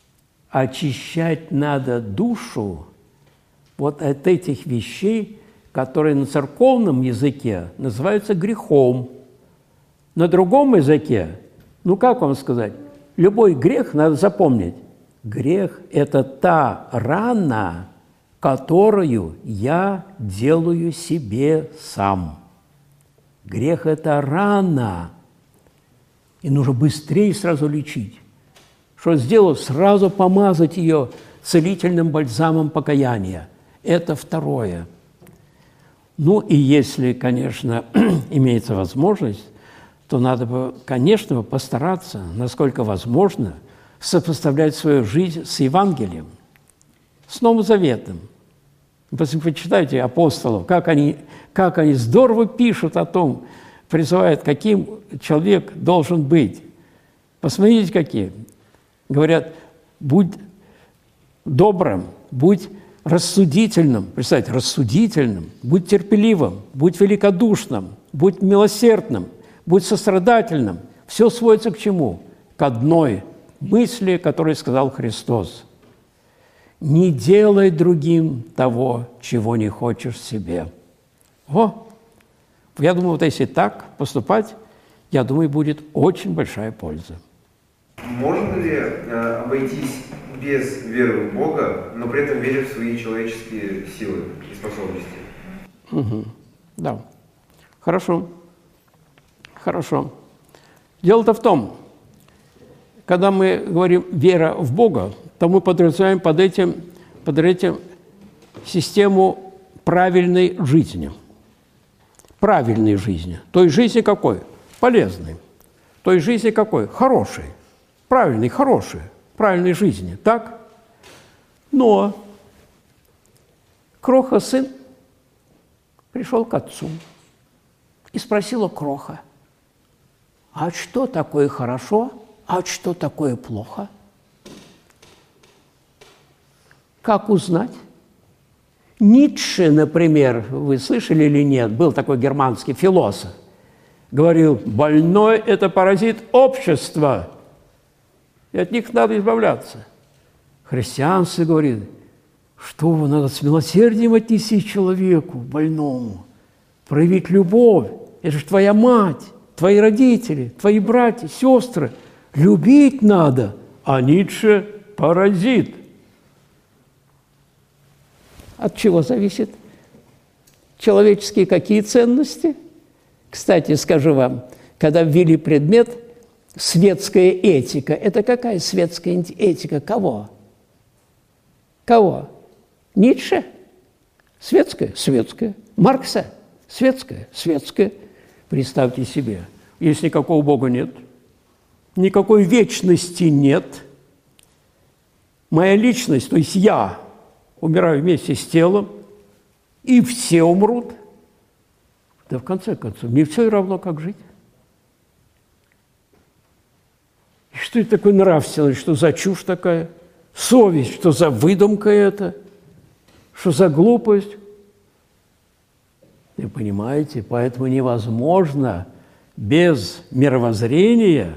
Очищать надо душу вот от этих вещей, которые на церковном языке называются грехом. На другом языке, как вам сказать, любой грех, надо запомнить, грех – это та рана, которую я делаю себе сам. Грех – это рана, и нужно быстрее сразу лечить. Что сделал? Сразу помазать ее целительным бальзамом покаяния. Это второе. И если, конечно, имеется возможность, то надо бы, конечно, постараться, насколько возможно, сопоставлять свою жизнь с Евангелием, с Новым Заветом. Почитайте апостолов, как они здорово пишут о том, призывают, каким человек должен быть. Посмотрите, какие. Говорят, будь добрым, будь рассудительным, представьте, рассудительным, будь терпеливым, будь великодушным, будь милосердным, будь сострадательным. Все сводится к чему? К одной мысли, которую сказал Христос. Не делай другим того, чего не хочешь себе. Я думаю, вот если так поступать, я думаю, будет очень большая польза. Можно ли обойтись без веры в Бога, но при этом веря в свои человеческие силы и способности? Да. Хорошо. Дело-то в том, когда мы говорим «вера в Бога», то мы подразумеваем под этим систему правильной жизни. Правильной жизни. Той жизни какой? Полезной. Той жизни какой? Хорошей. Правильной, хорошей. Правильной жизни. Так? Но Кроха сын пришел к отцу и спросил у Кроха: а что такое хорошо, а что такое плохо? Как узнать? Ницше, например, вы слышали или нет, был такой германский философ, говорил: больной – это паразит общества, и от них надо избавляться. Христианство говорит: что вы, надо с милосердием отнестись к человеку больному, проявить любовь, это же твоя мать, твои родители, твои братья, сестры, любить надо, а Ницше – паразит. От чего зависит? Человеческие какие ценности? Кстати, скажу вам, когда ввели предмет «светская этика», это какая светская этика? Кого? Кого? Ницше? Светская? Светская. Маркса? Светская? Светская. Представьте себе, если никакого Бога нет, никакой вечности нет, моя личность, то есть я, умираю вместе с телом, и все умрут, да в конце концов, мне все равно, как жить. И что это такое нравственность, что за чушь такая? Совесть, что за выдумка это? Что за глупость? Вы понимаете, поэтому невозможно без мировоззрения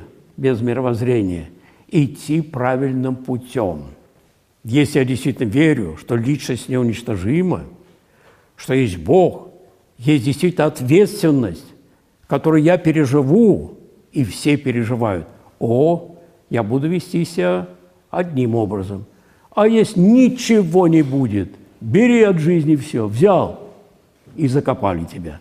идти правильным путем. Если я действительно верю, что личность неуничтожима, что есть Бог, есть действительно ответственность, которую я переживу, и все переживают, я буду вести себя одним образом. А если ничего не будет, бери от жизни все, взял, и закопали тебя.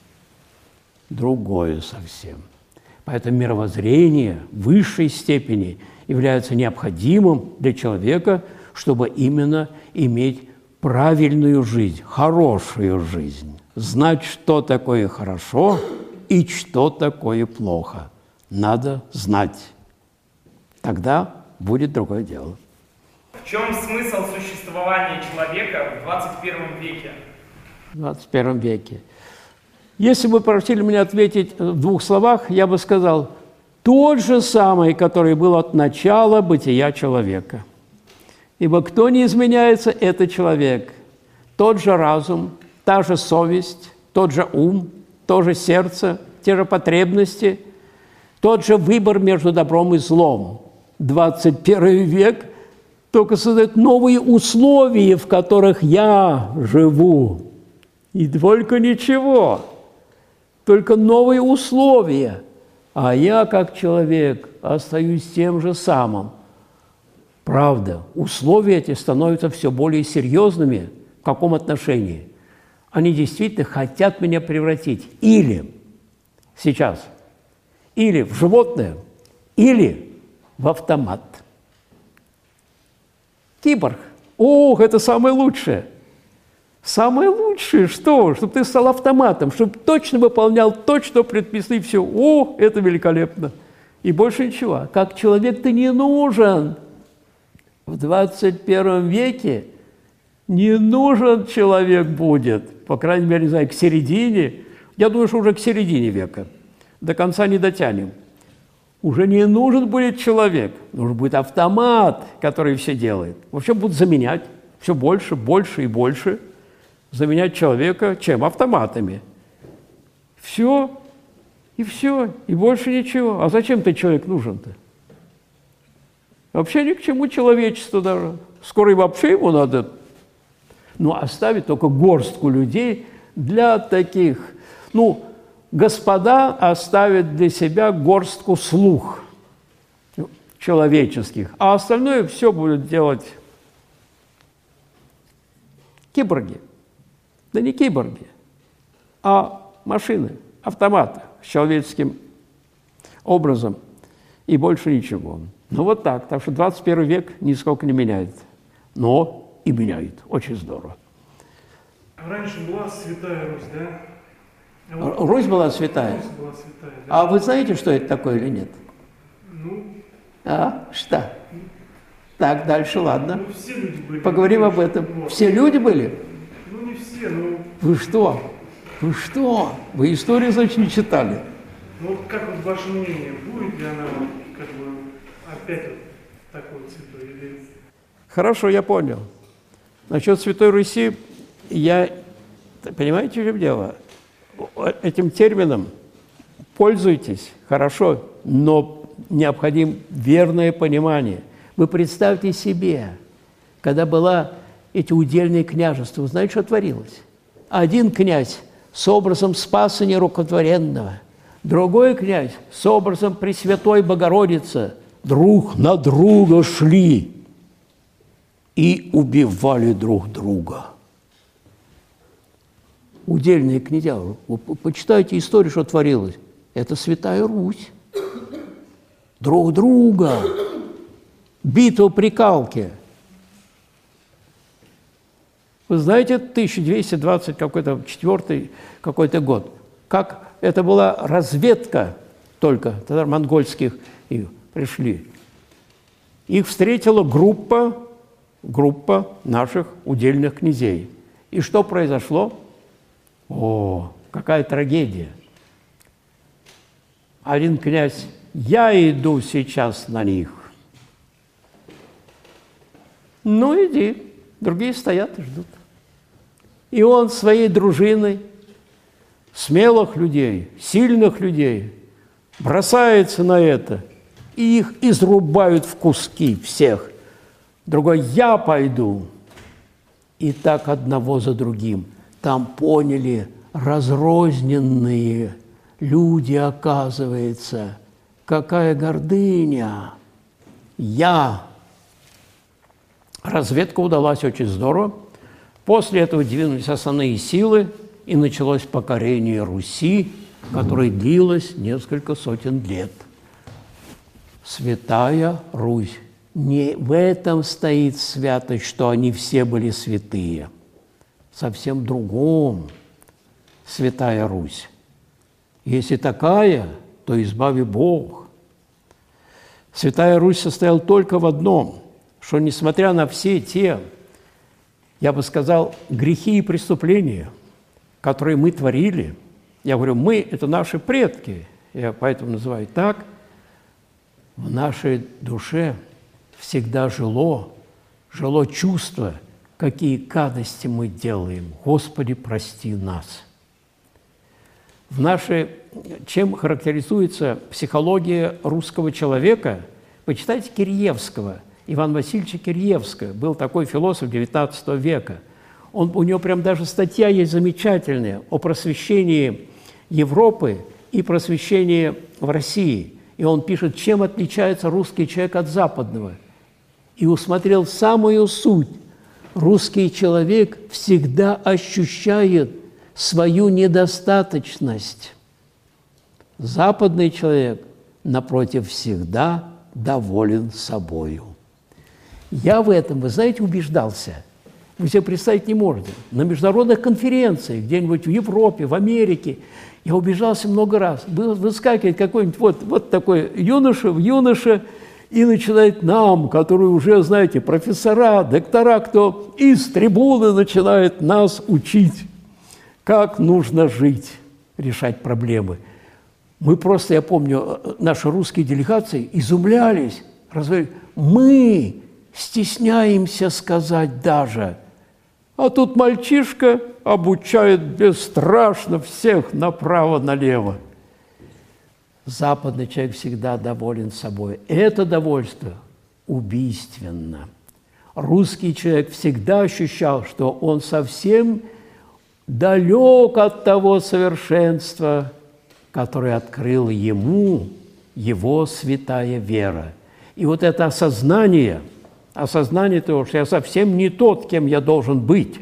Другое совсем. Поэтому мировоззрение в высшей степени является необходимым для человека, чтобы именно иметь правильную жизнь, хорошую жизнь. Знать, что такое хорошо и что такое плохо. Надо знать. Тогда будет другое дело. В чем смысл существования человека в 21 веке? В 21 веке. Если бы просили меня ответить в двух словах, я бы сказал: тот же самый, который был от начала бытия человека. Ибо кто не изменяется, это человек. Тот же разум, та же совесть, тот же ум, то же сердце, те же потребности, тот же выбор между добром и злом. 21 век только создает новые условия, в которых я живу. И только ничего, только новые условия. А я, как человек, остаюсь тем же самым. Правда, условия эти становятся все более серьезными. В каком отношении? Они действительно хотят меня превратить или сейчас, или в животное, или в автомат. Киборг. Ох, это самое лучшее. Самое лучшее что? Чтобы ты стал автоматом, чтобы точно выполнял точно предписано, и все. О, это великолепно. И больше ничего. Как человек ты не нужен. В 21 веке не нужен человек будет. По крайней мере, не знаю, к середине. Я думаю, что уже к середине века. До конца не дотянем. Уже не нужен будет человек. Нужен будет автомат, который все делает. Вообще будут заменять все больше, больше и больше. Заменять человека чем? Автоматами. Все, и больше ничего. А зачем ты человек нужен-то? Вообще ни к чему человечеству даже. Скоро и вообще ему надо, оставить только горстку людей для таких. Господа оставят для себя горстку слух человеческих, а остальное все будут делать киборги. Да не киборги, а машины, автоматы с человеческим образом и больше ничего. Вот так. Так что 21 век нисколько не меняет, но и меняет. Очень здорово. Раньше была Святая Русь, да? Русь была святая? Русь была святая, да. А вы знаете, что это такое или нет? Что? Так, дальше, ладно. Все люди были. Поговорим об этом. Все люди были? Не все, но... Вы что? Вы что? Вы историю, значит, не читали? Ну вот как вот ваше мнение, будет ли она вот, как бы опять вот такой святой или... Хорошо, я понял. Насчет Святой Руси, понимаете, в чем дело? Этим термином пользуйтесь, хорошо, но необходимо верное понимание. Вы представьте себе, когда было эти удельные княжества, вы знаете, что творилось? Один князь с образом Спаса Нерукотворенного, другой князь с образом Пресвятой Богородицы друг на друга шли и убивали друг друга. Удельные князья, вы почитайте историю, что творилось. Это Святая Русь. Друг друга. Битва при Калке. Вы знаете, 1220 какой-то год. Как это была разведка только, тогда монгольских и пришли. Их встретила группа наших удельных князей. И что произошло? О, какая трагедия. Один князь: я иду сейчас на них. Ну, иди. Другие стоят и ждут. И он своей дружиной, смелых людей, сильных людей, бросается на это, и их изрубают в куски всех. Другой: я пойду. И так одного за другим. Там поняли разрозненные люди, оказывается, какая гордыня. Разведка удалась очень здорово. После этого двинулись основные силы, и началось покорение Руси, которое длилось несколько сотен лет. Святая Русь. Не в этом стоит святость, что они все были святые. Совсем другом Святая Русь. Если такая, то избави Бог. Святая Русь состояла только в одном, что несмотря на все те, я бы сказал, грехи и преступления, которые мы творили, я говорю, мы – это наши предки, я поэтому называю так, в нашей душе всегда жило чувство, какие гадости мы делаем. Господи, прости нас. Чем характеризуется психология русского человека? Почитайте Киреевского, Ивана Васильевича Киреевского. Был такой философ XIX века. У него прям даже статья есть замечательная о просвещении Европы и просвещении в России. И он пишет, чем отличается русский человек от западного. И усмотрел самую суть. Русский человек всегда ощущает свою недостаточность. Западный человек, напротив, всегда доволен собою. Я в этом, вы знаете, убеждался. Вы себе представить не можете. На международных конференциях, где-нибудь в Европе, в Америке, я убеждался много раз. Выскакивает какой-нибудь вот такой юноша, и начинает нам, которые уже, знаете, профессора, доктора, кто из трибуны начинает нас учить, как нужно жить, решать проблемы. Мы просто, я помню, наши русские делегации изумлялись, мы стесняемся сказать даже. А тут мальчишка обучает бесстрашно всех направо-налево. Западный человек всегда доволен собой. Это довольство убийственно. Русский человек всегда ощущал, что он совсем далек от того совершенства, которое открыло ему его святая вера. И вот это осознание того, что я совсем не тот, кем я должен быть,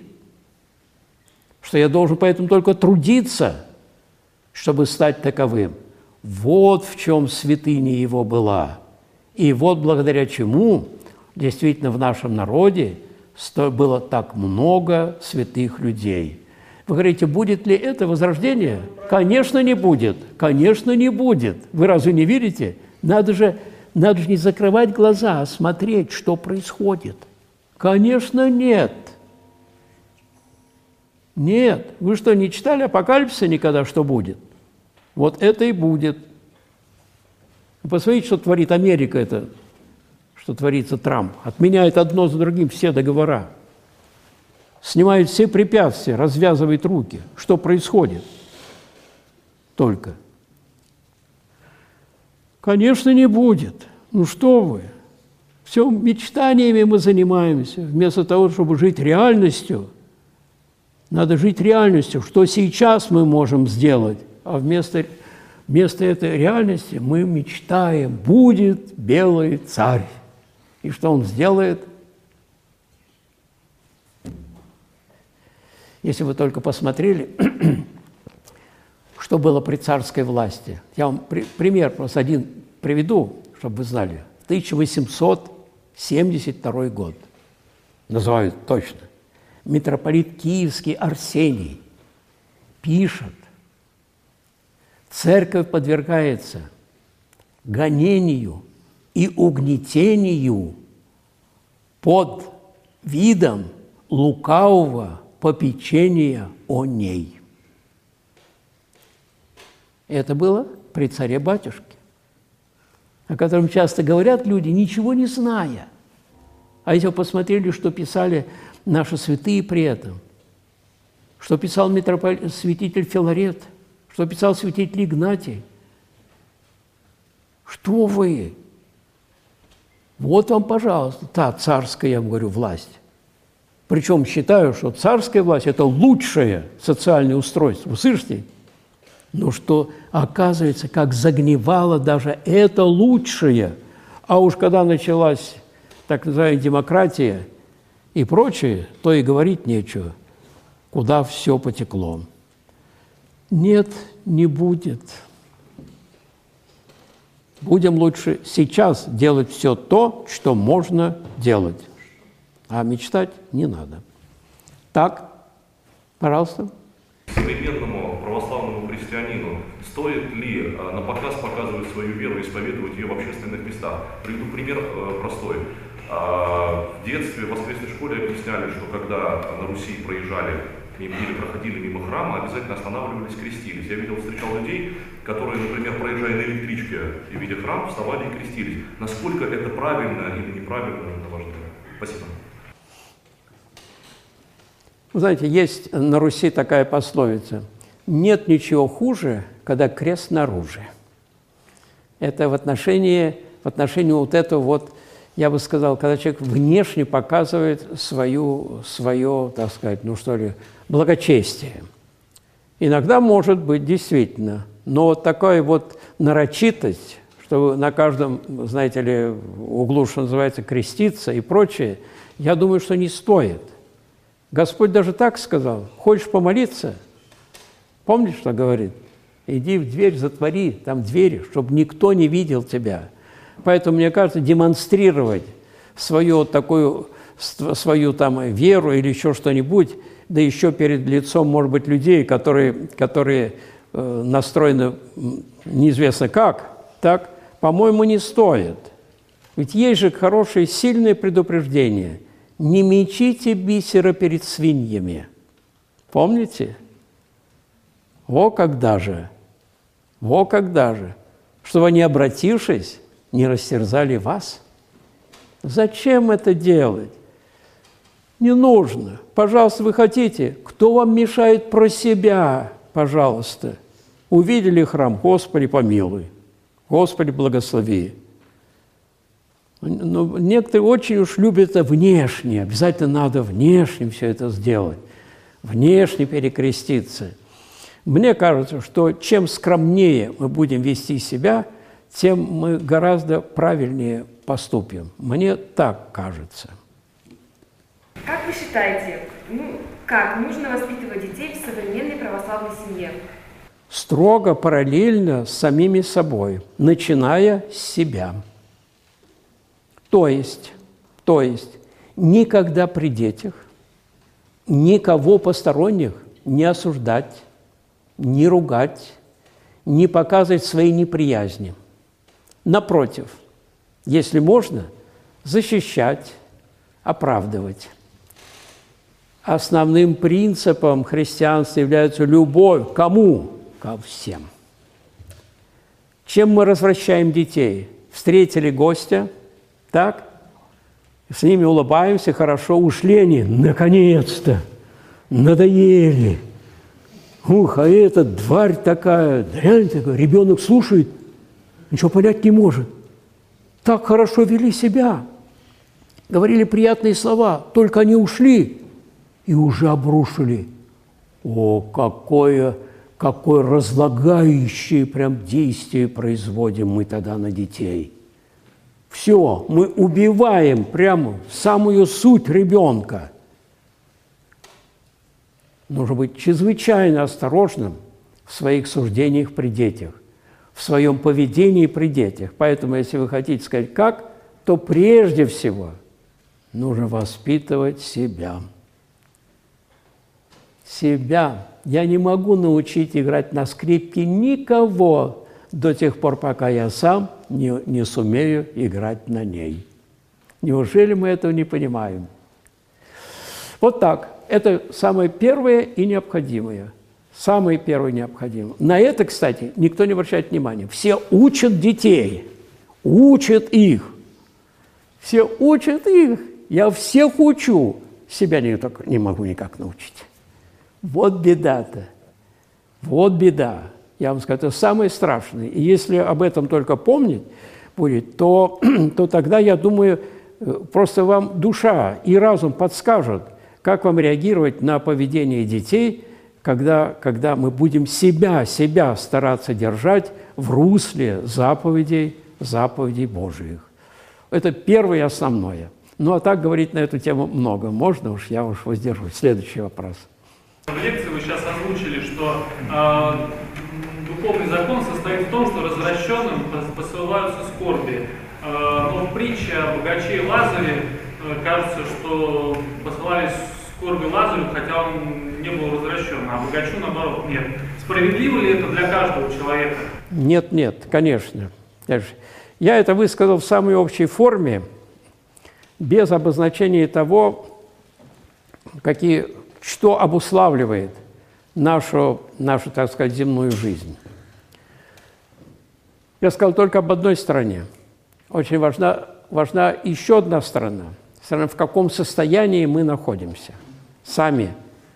что я должен поэтому только трудиться, чтобы стать таковым. Вот в чем святыня его была. И вот благодаря чему действительно в нашем народе было так много святых людей. Вы говорите, будет ли это возрождение? Конечно, не будет. Конечно, не будет. Вы разве не видите? Надо же не закрывать глаза, а смотреть, что происходит. Конечно, нет. Нет, вы что, не читали Апокалипсиса никогда, что будет? Вот это и будет. Посмотрите, что творит Америка, это, что творится Трамп. Отменяет одно за другим все договора. Снимает все препятствия, развязывает руки. Что происходит? Только. Конечно, не будет. Ну что вы? Все мечтаниями мы занимаемся. Вместо того, чтобы жить реальностью, надо жить реальностью, что сейчас мы можем сделать. А вместо этой реальности мы мечтаем, будет белый царь. И что он сделает? Если вы только посмотрели, что было при царской власти. Я вам пример просто один приведу, чтобы вы знали. 1872 год. Называют точно. Митрополит Киевский Арсений пишет: церковь подвергается гонению и угнетению под видом лукавого попечения о ней. Это было при царе-батюшке, о котором часто говорят люди, ничего не зная. А если вы посмотрели, что писали наши святые при этом, что писал святитель Филарет, что писал святитель Игнатий, что вы? Вот вам, пожалуйста, та царская, я вам говорю, власть. Причем считаю, что царская власть – это лучшее социальное устройство. Вы слышите? Но что, оказывается, как загнивало даже это лучшее. А уж когда началась так называемая демократия и прочее, то и говорить нечего, куда все потекло. Нет, не будет. Будем лучше сейчас делать все то, что можно делать, а мечтать не надо. Так, пожалуйста. Современному православному христианину стоит ли на показ показывать свою веру и исповедовать ее в общественных местах? Приведу пример простой. В детстве в воскресной школе объясняли, что когда на Руси проезжали или проходили мимо храма, обязательно останавливались, крестились. Я видел, встречал людей, которые, например, проезжая на электричке и видя храм, вставали и крестились. Насколько это правильно или неправильно, это важно. Спасибо. Вы знаете, есть на Руси такая пословица: нет ничего хуже, когда крест наружу. Это в отношении вот этого вот, я бы сказал, когда человек внешне показывает свое, так сказать, ну что ли, благочестие. Иногда может быть действительно, но вот такая вот нарочитость, что на каждом, знаете ли, углу, что называется, креститься и прочее, я думаю, что не стоит. Господь даже так сказал: хочешь помолиться? Помнишь, что говорит? Иди в дверь, затвори там двери, чтобы никто не видел тебя. Поэтому, мне кажется, демонстрировать свою там веру или еще что-нибудь, да еще перед лицом, может быть, людей, которые настроены неизвестно как, так, по-моему, не стоит. Ведь есть же хорошее, сильное предупреждение: не мечите бисера перед свиньями. Помните? Во когда же, чтобы они, обратившись, не растерзали вас. Зачем это делать? Не нужно. Пожалуйста, вы хотите, кто вам мешает про себя, пожалуйста. Увидели храм, Господи, помилуй, Господи, благослови. Но некоторые очень уж любят это внешне, обязательно надо внешне все это сделать, внешне перекреститься. Мне кажется, что чем скромнее мы будем вести себя, тем мы гораздо правильнее поступим. Мне так кажется. Как вы считаете, как нужно воспитывать детей в современной православной семье? Строго параллельно с самими собой, начиная с себя. То есть никогда при детях никого посторонних не осуждать, не ругать, не показывать свои неприязни. Напротив, если можно, защищать, оправдывать. основным принципом христианства является любовь. Кому? Ко всем. Чем мы развращаем детей? Встретили гостя, так? С ними улыбаемся, хорошо, ушли они, наконец-то, надоели. Ух, а эта тварь такая, реально такая, ребенок слушает, ничего понять не может. Так хорошо вели себя, говорили приятные слова, только они ушли и уже обрушили. О, какое разлагающее прям действие производим мы тогда на детей. Все, мы убиваем прямо самую суть ребенка. Нужно быть чрезвычайно осторожным в своих суждениях при детях, в своем поведении при детях. Поэтому, если вы хотите сказать как, то прежде всего нужно воспитывать себя. Себя. Я не могу научить играть на скрипке никого до тех пор, пока я сам не сумею играть на ней. Неужели мы этого не понимаем? Вот так. Это самое первое и необходимое. Самое первое и необходимое. На это, кстати, никто не обращает внимания. Все учат детей, учат их. Все учат их. Я всех учу. Себя не могу никак научить. Вот беда-то. Вот беда. Я вам скажу, это самое страшное. И если об этом только помнить будет, то тогда, я думаю, просто вам душа и разум подскажут, как вам реагировать на поведение детей, когда мы будем себя стараться держать в русле заповедей Божьих. Это первое и основное. Ну, а так говорить на эту тему много. Можно уж, я уж воздержусь. Следующий вопрос. В лекции вы сейчас озвучили, что духовный закон состоит в том, что развращенным посылаются скорби. Но в притче о богаче и Лазаре кажется, что посылались скорби Лазарю, хотя он не был развращен, а богачу наоборот нет. Справедливо ли это для каждого человека? Нет, конечно. Я это высказал в самой общей форме, без обозначения того, что обуславливает нашу, так сказать, земную жизнь. Я сказал только об одной стороне. Очень важна еще одна сторона. Сторона, в каком состоянии мы находимся. Сами.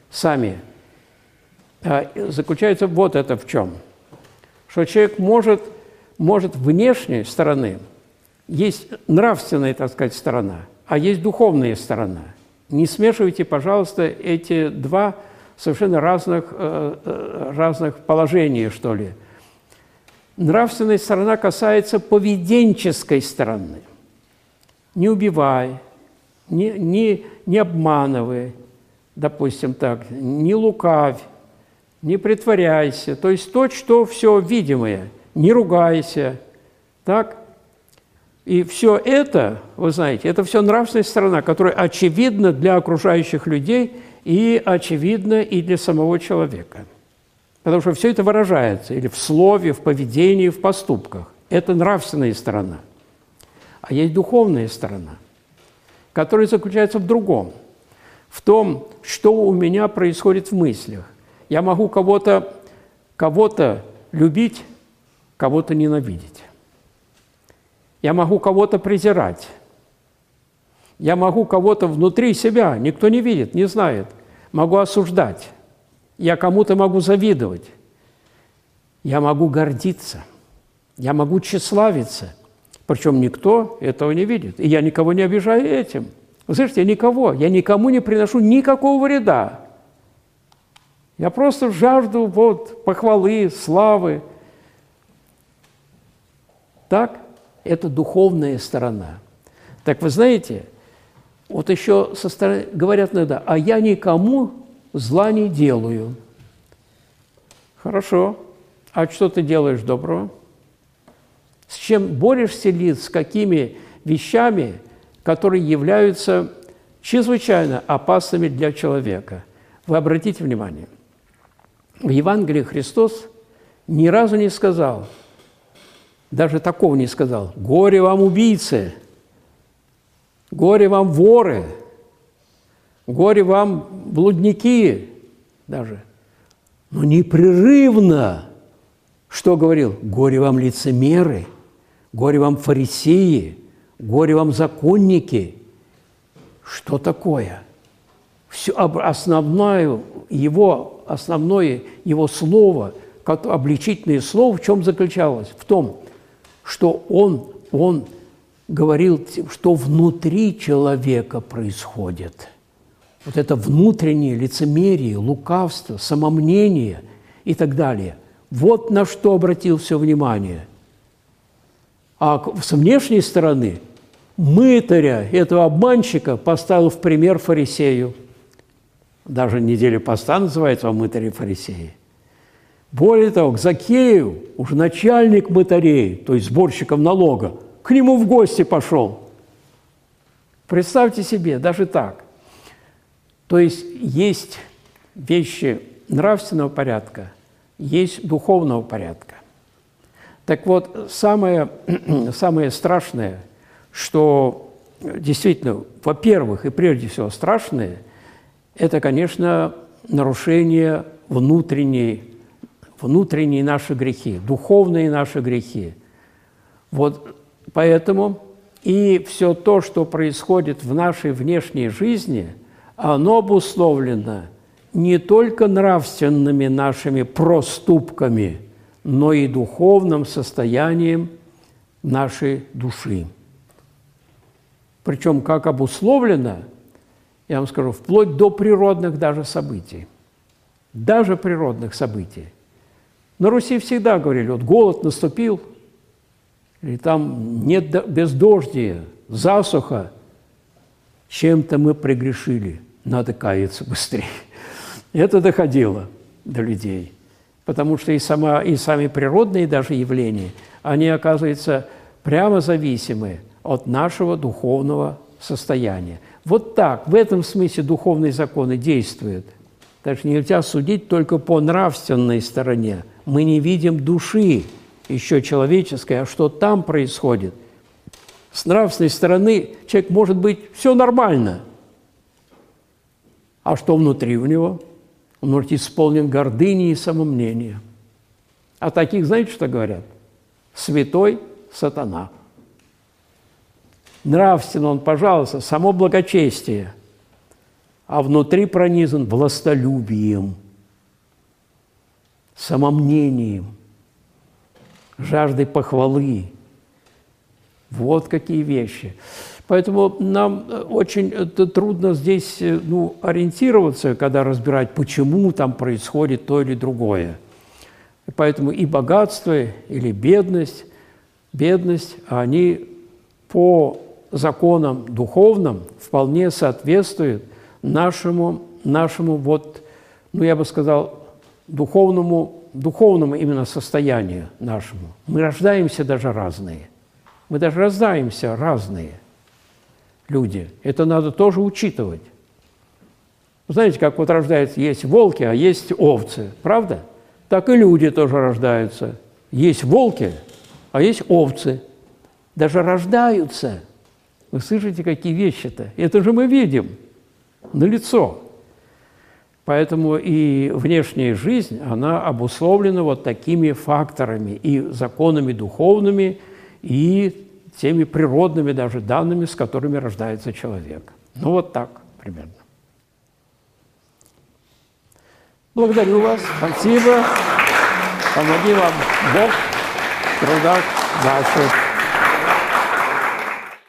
Заключается вот это в чем. Что человек может внешней стороны, есть нравственная, так сказать, сторона, а есть духовная сторона. Не смешивайте, пожалуйста, эти два совершенно разных положений, что ли. Нравственная сторона касается поведенческой стороны. Не убивай, не обманывай, допустим так, не лукавь, не притворяйся. То есть то, что все видимое, не ругайся, так? И все это, вы знаете, это все нравственная сторона, которая очевидна для окружающих людей и очевидна и для самого человека. Потому что все это выражается или в слове, в поведении, в поступках. Это нравственная сторона. А есть духовная сторона, которая заключается в другом. В том, что у меня происходит в мыслях. Я могу кого-то любить, кого-то ненавидеть. Я могу кого-то презирать. Я могу кого-то внутри себя, никто не видит, не знает, могу осуждать. Я кому-то могу завидовать. Я могу гордиться. Я могу тщеславиться. Причем никто этого не видит. И я никого не обижаю этим. Вы слышите, я никому не приношу никакого вреда. Я просто жажду похвалы, славы. Так? Это духовная сторона. Так вы знаете, вот еще со стороны говорят иногда, а я никому зла не делаю. Хорошо. А что ты делаешь доброго? С чем борешься ли, с какими вещами, которые являются чрезвычайно опасными для человека? Вы обратите внимание, в Евангелии Христос ни разу не сказал, даже такого не сказал: «Горе вам, убийцы! Горе вам, воры! Горе вам, блудники даже, но непрерывно, что говорил? Горе вам лицемеры, горе вам фарисеи, горе вам законники. Что такое? Все, основное его слово, обличительное слово, в чем заключалось? В том, что он говорил, что внутри человека происходит. Вот это внутреннее лицемерие, лукавство, самомнение и так далее. Вот на что обратил все внимание. А с внешней стороны мытаря, этого обманщика, поставил в пример фарисею. Даже неделя поста называется о мытаре и фарисее. Более того, к Закею, уже начальник мытарей, то есть сборщиком налога, к нему в гости пошел. Представьте себе, даже так. То есть есть вещи нравственного порядка, есть духовного порядка. Так вот, самое страшное, что действительно, во-первых, и прежде всего страшное, это, конечно, нарушение внутренние наши грехи, духовные наши грехи. Вот поэтому и все то, что происходит в нашей внешней жизни, оно обусловлено не только нравственными нашими проступками, но и духовным состоянием нашей души. Причем как обусловлено, я вам скажу, вплоть до природных даже событий. Даже природных событий. На Руси всегда говорили, вот голод наступил, или там нет бездождия, засуха, чем-то мы прегрешили, надо каяться быстрее. Это доходило до людей, потому что и сами природные даже явления, они, оказывается, прямо зависимы от нашего духовного состояния. Вот так, в этом смысле духовные законы действуют. Так что нельзя судить только по нравственной стороне. Мы не видим души еще человеческой, а что там происходит. С нравственной стороны человек может быть все нормально. А что внутри у него? Он может исполнен гордыни и самомнения. А таких, знаете, что говорят? Святой сатана. Нравственно он, пожалуйста, само благочестие, а внутри пронизан властолюбием, самомнением, жаждой похвалы. Вот какие вещи. Поэтому нам очень трудно здесь ориентироваться, когда разбирать, почему там происходит то или другое. И поэтому и богатство, или бедность, они по законам духовным вполне соответствуют нашему я бы сказал, духовному именно состоянию нашему. Мы рождаемся даже разные. Мы даже рождаемся разные люди. Это надо тоже учитывать. Знаете, как вот рождаются, есть волки, а есть овцы. Правда? Так и люди тоже рождаются. Есть волки, а есть овцы. Даже рождаются. Вы слышите, какие вещи-то? Это же мы видим налицо. Поэтому и внешняя жизнь, она обусловлена вот такими факторами, и законами духовными, и теми природными даже данными, с которыми рождается человек. Ну, вот так примерно. Благодарю вас. Спасибо. Помоги вам Бог в трудах ваших.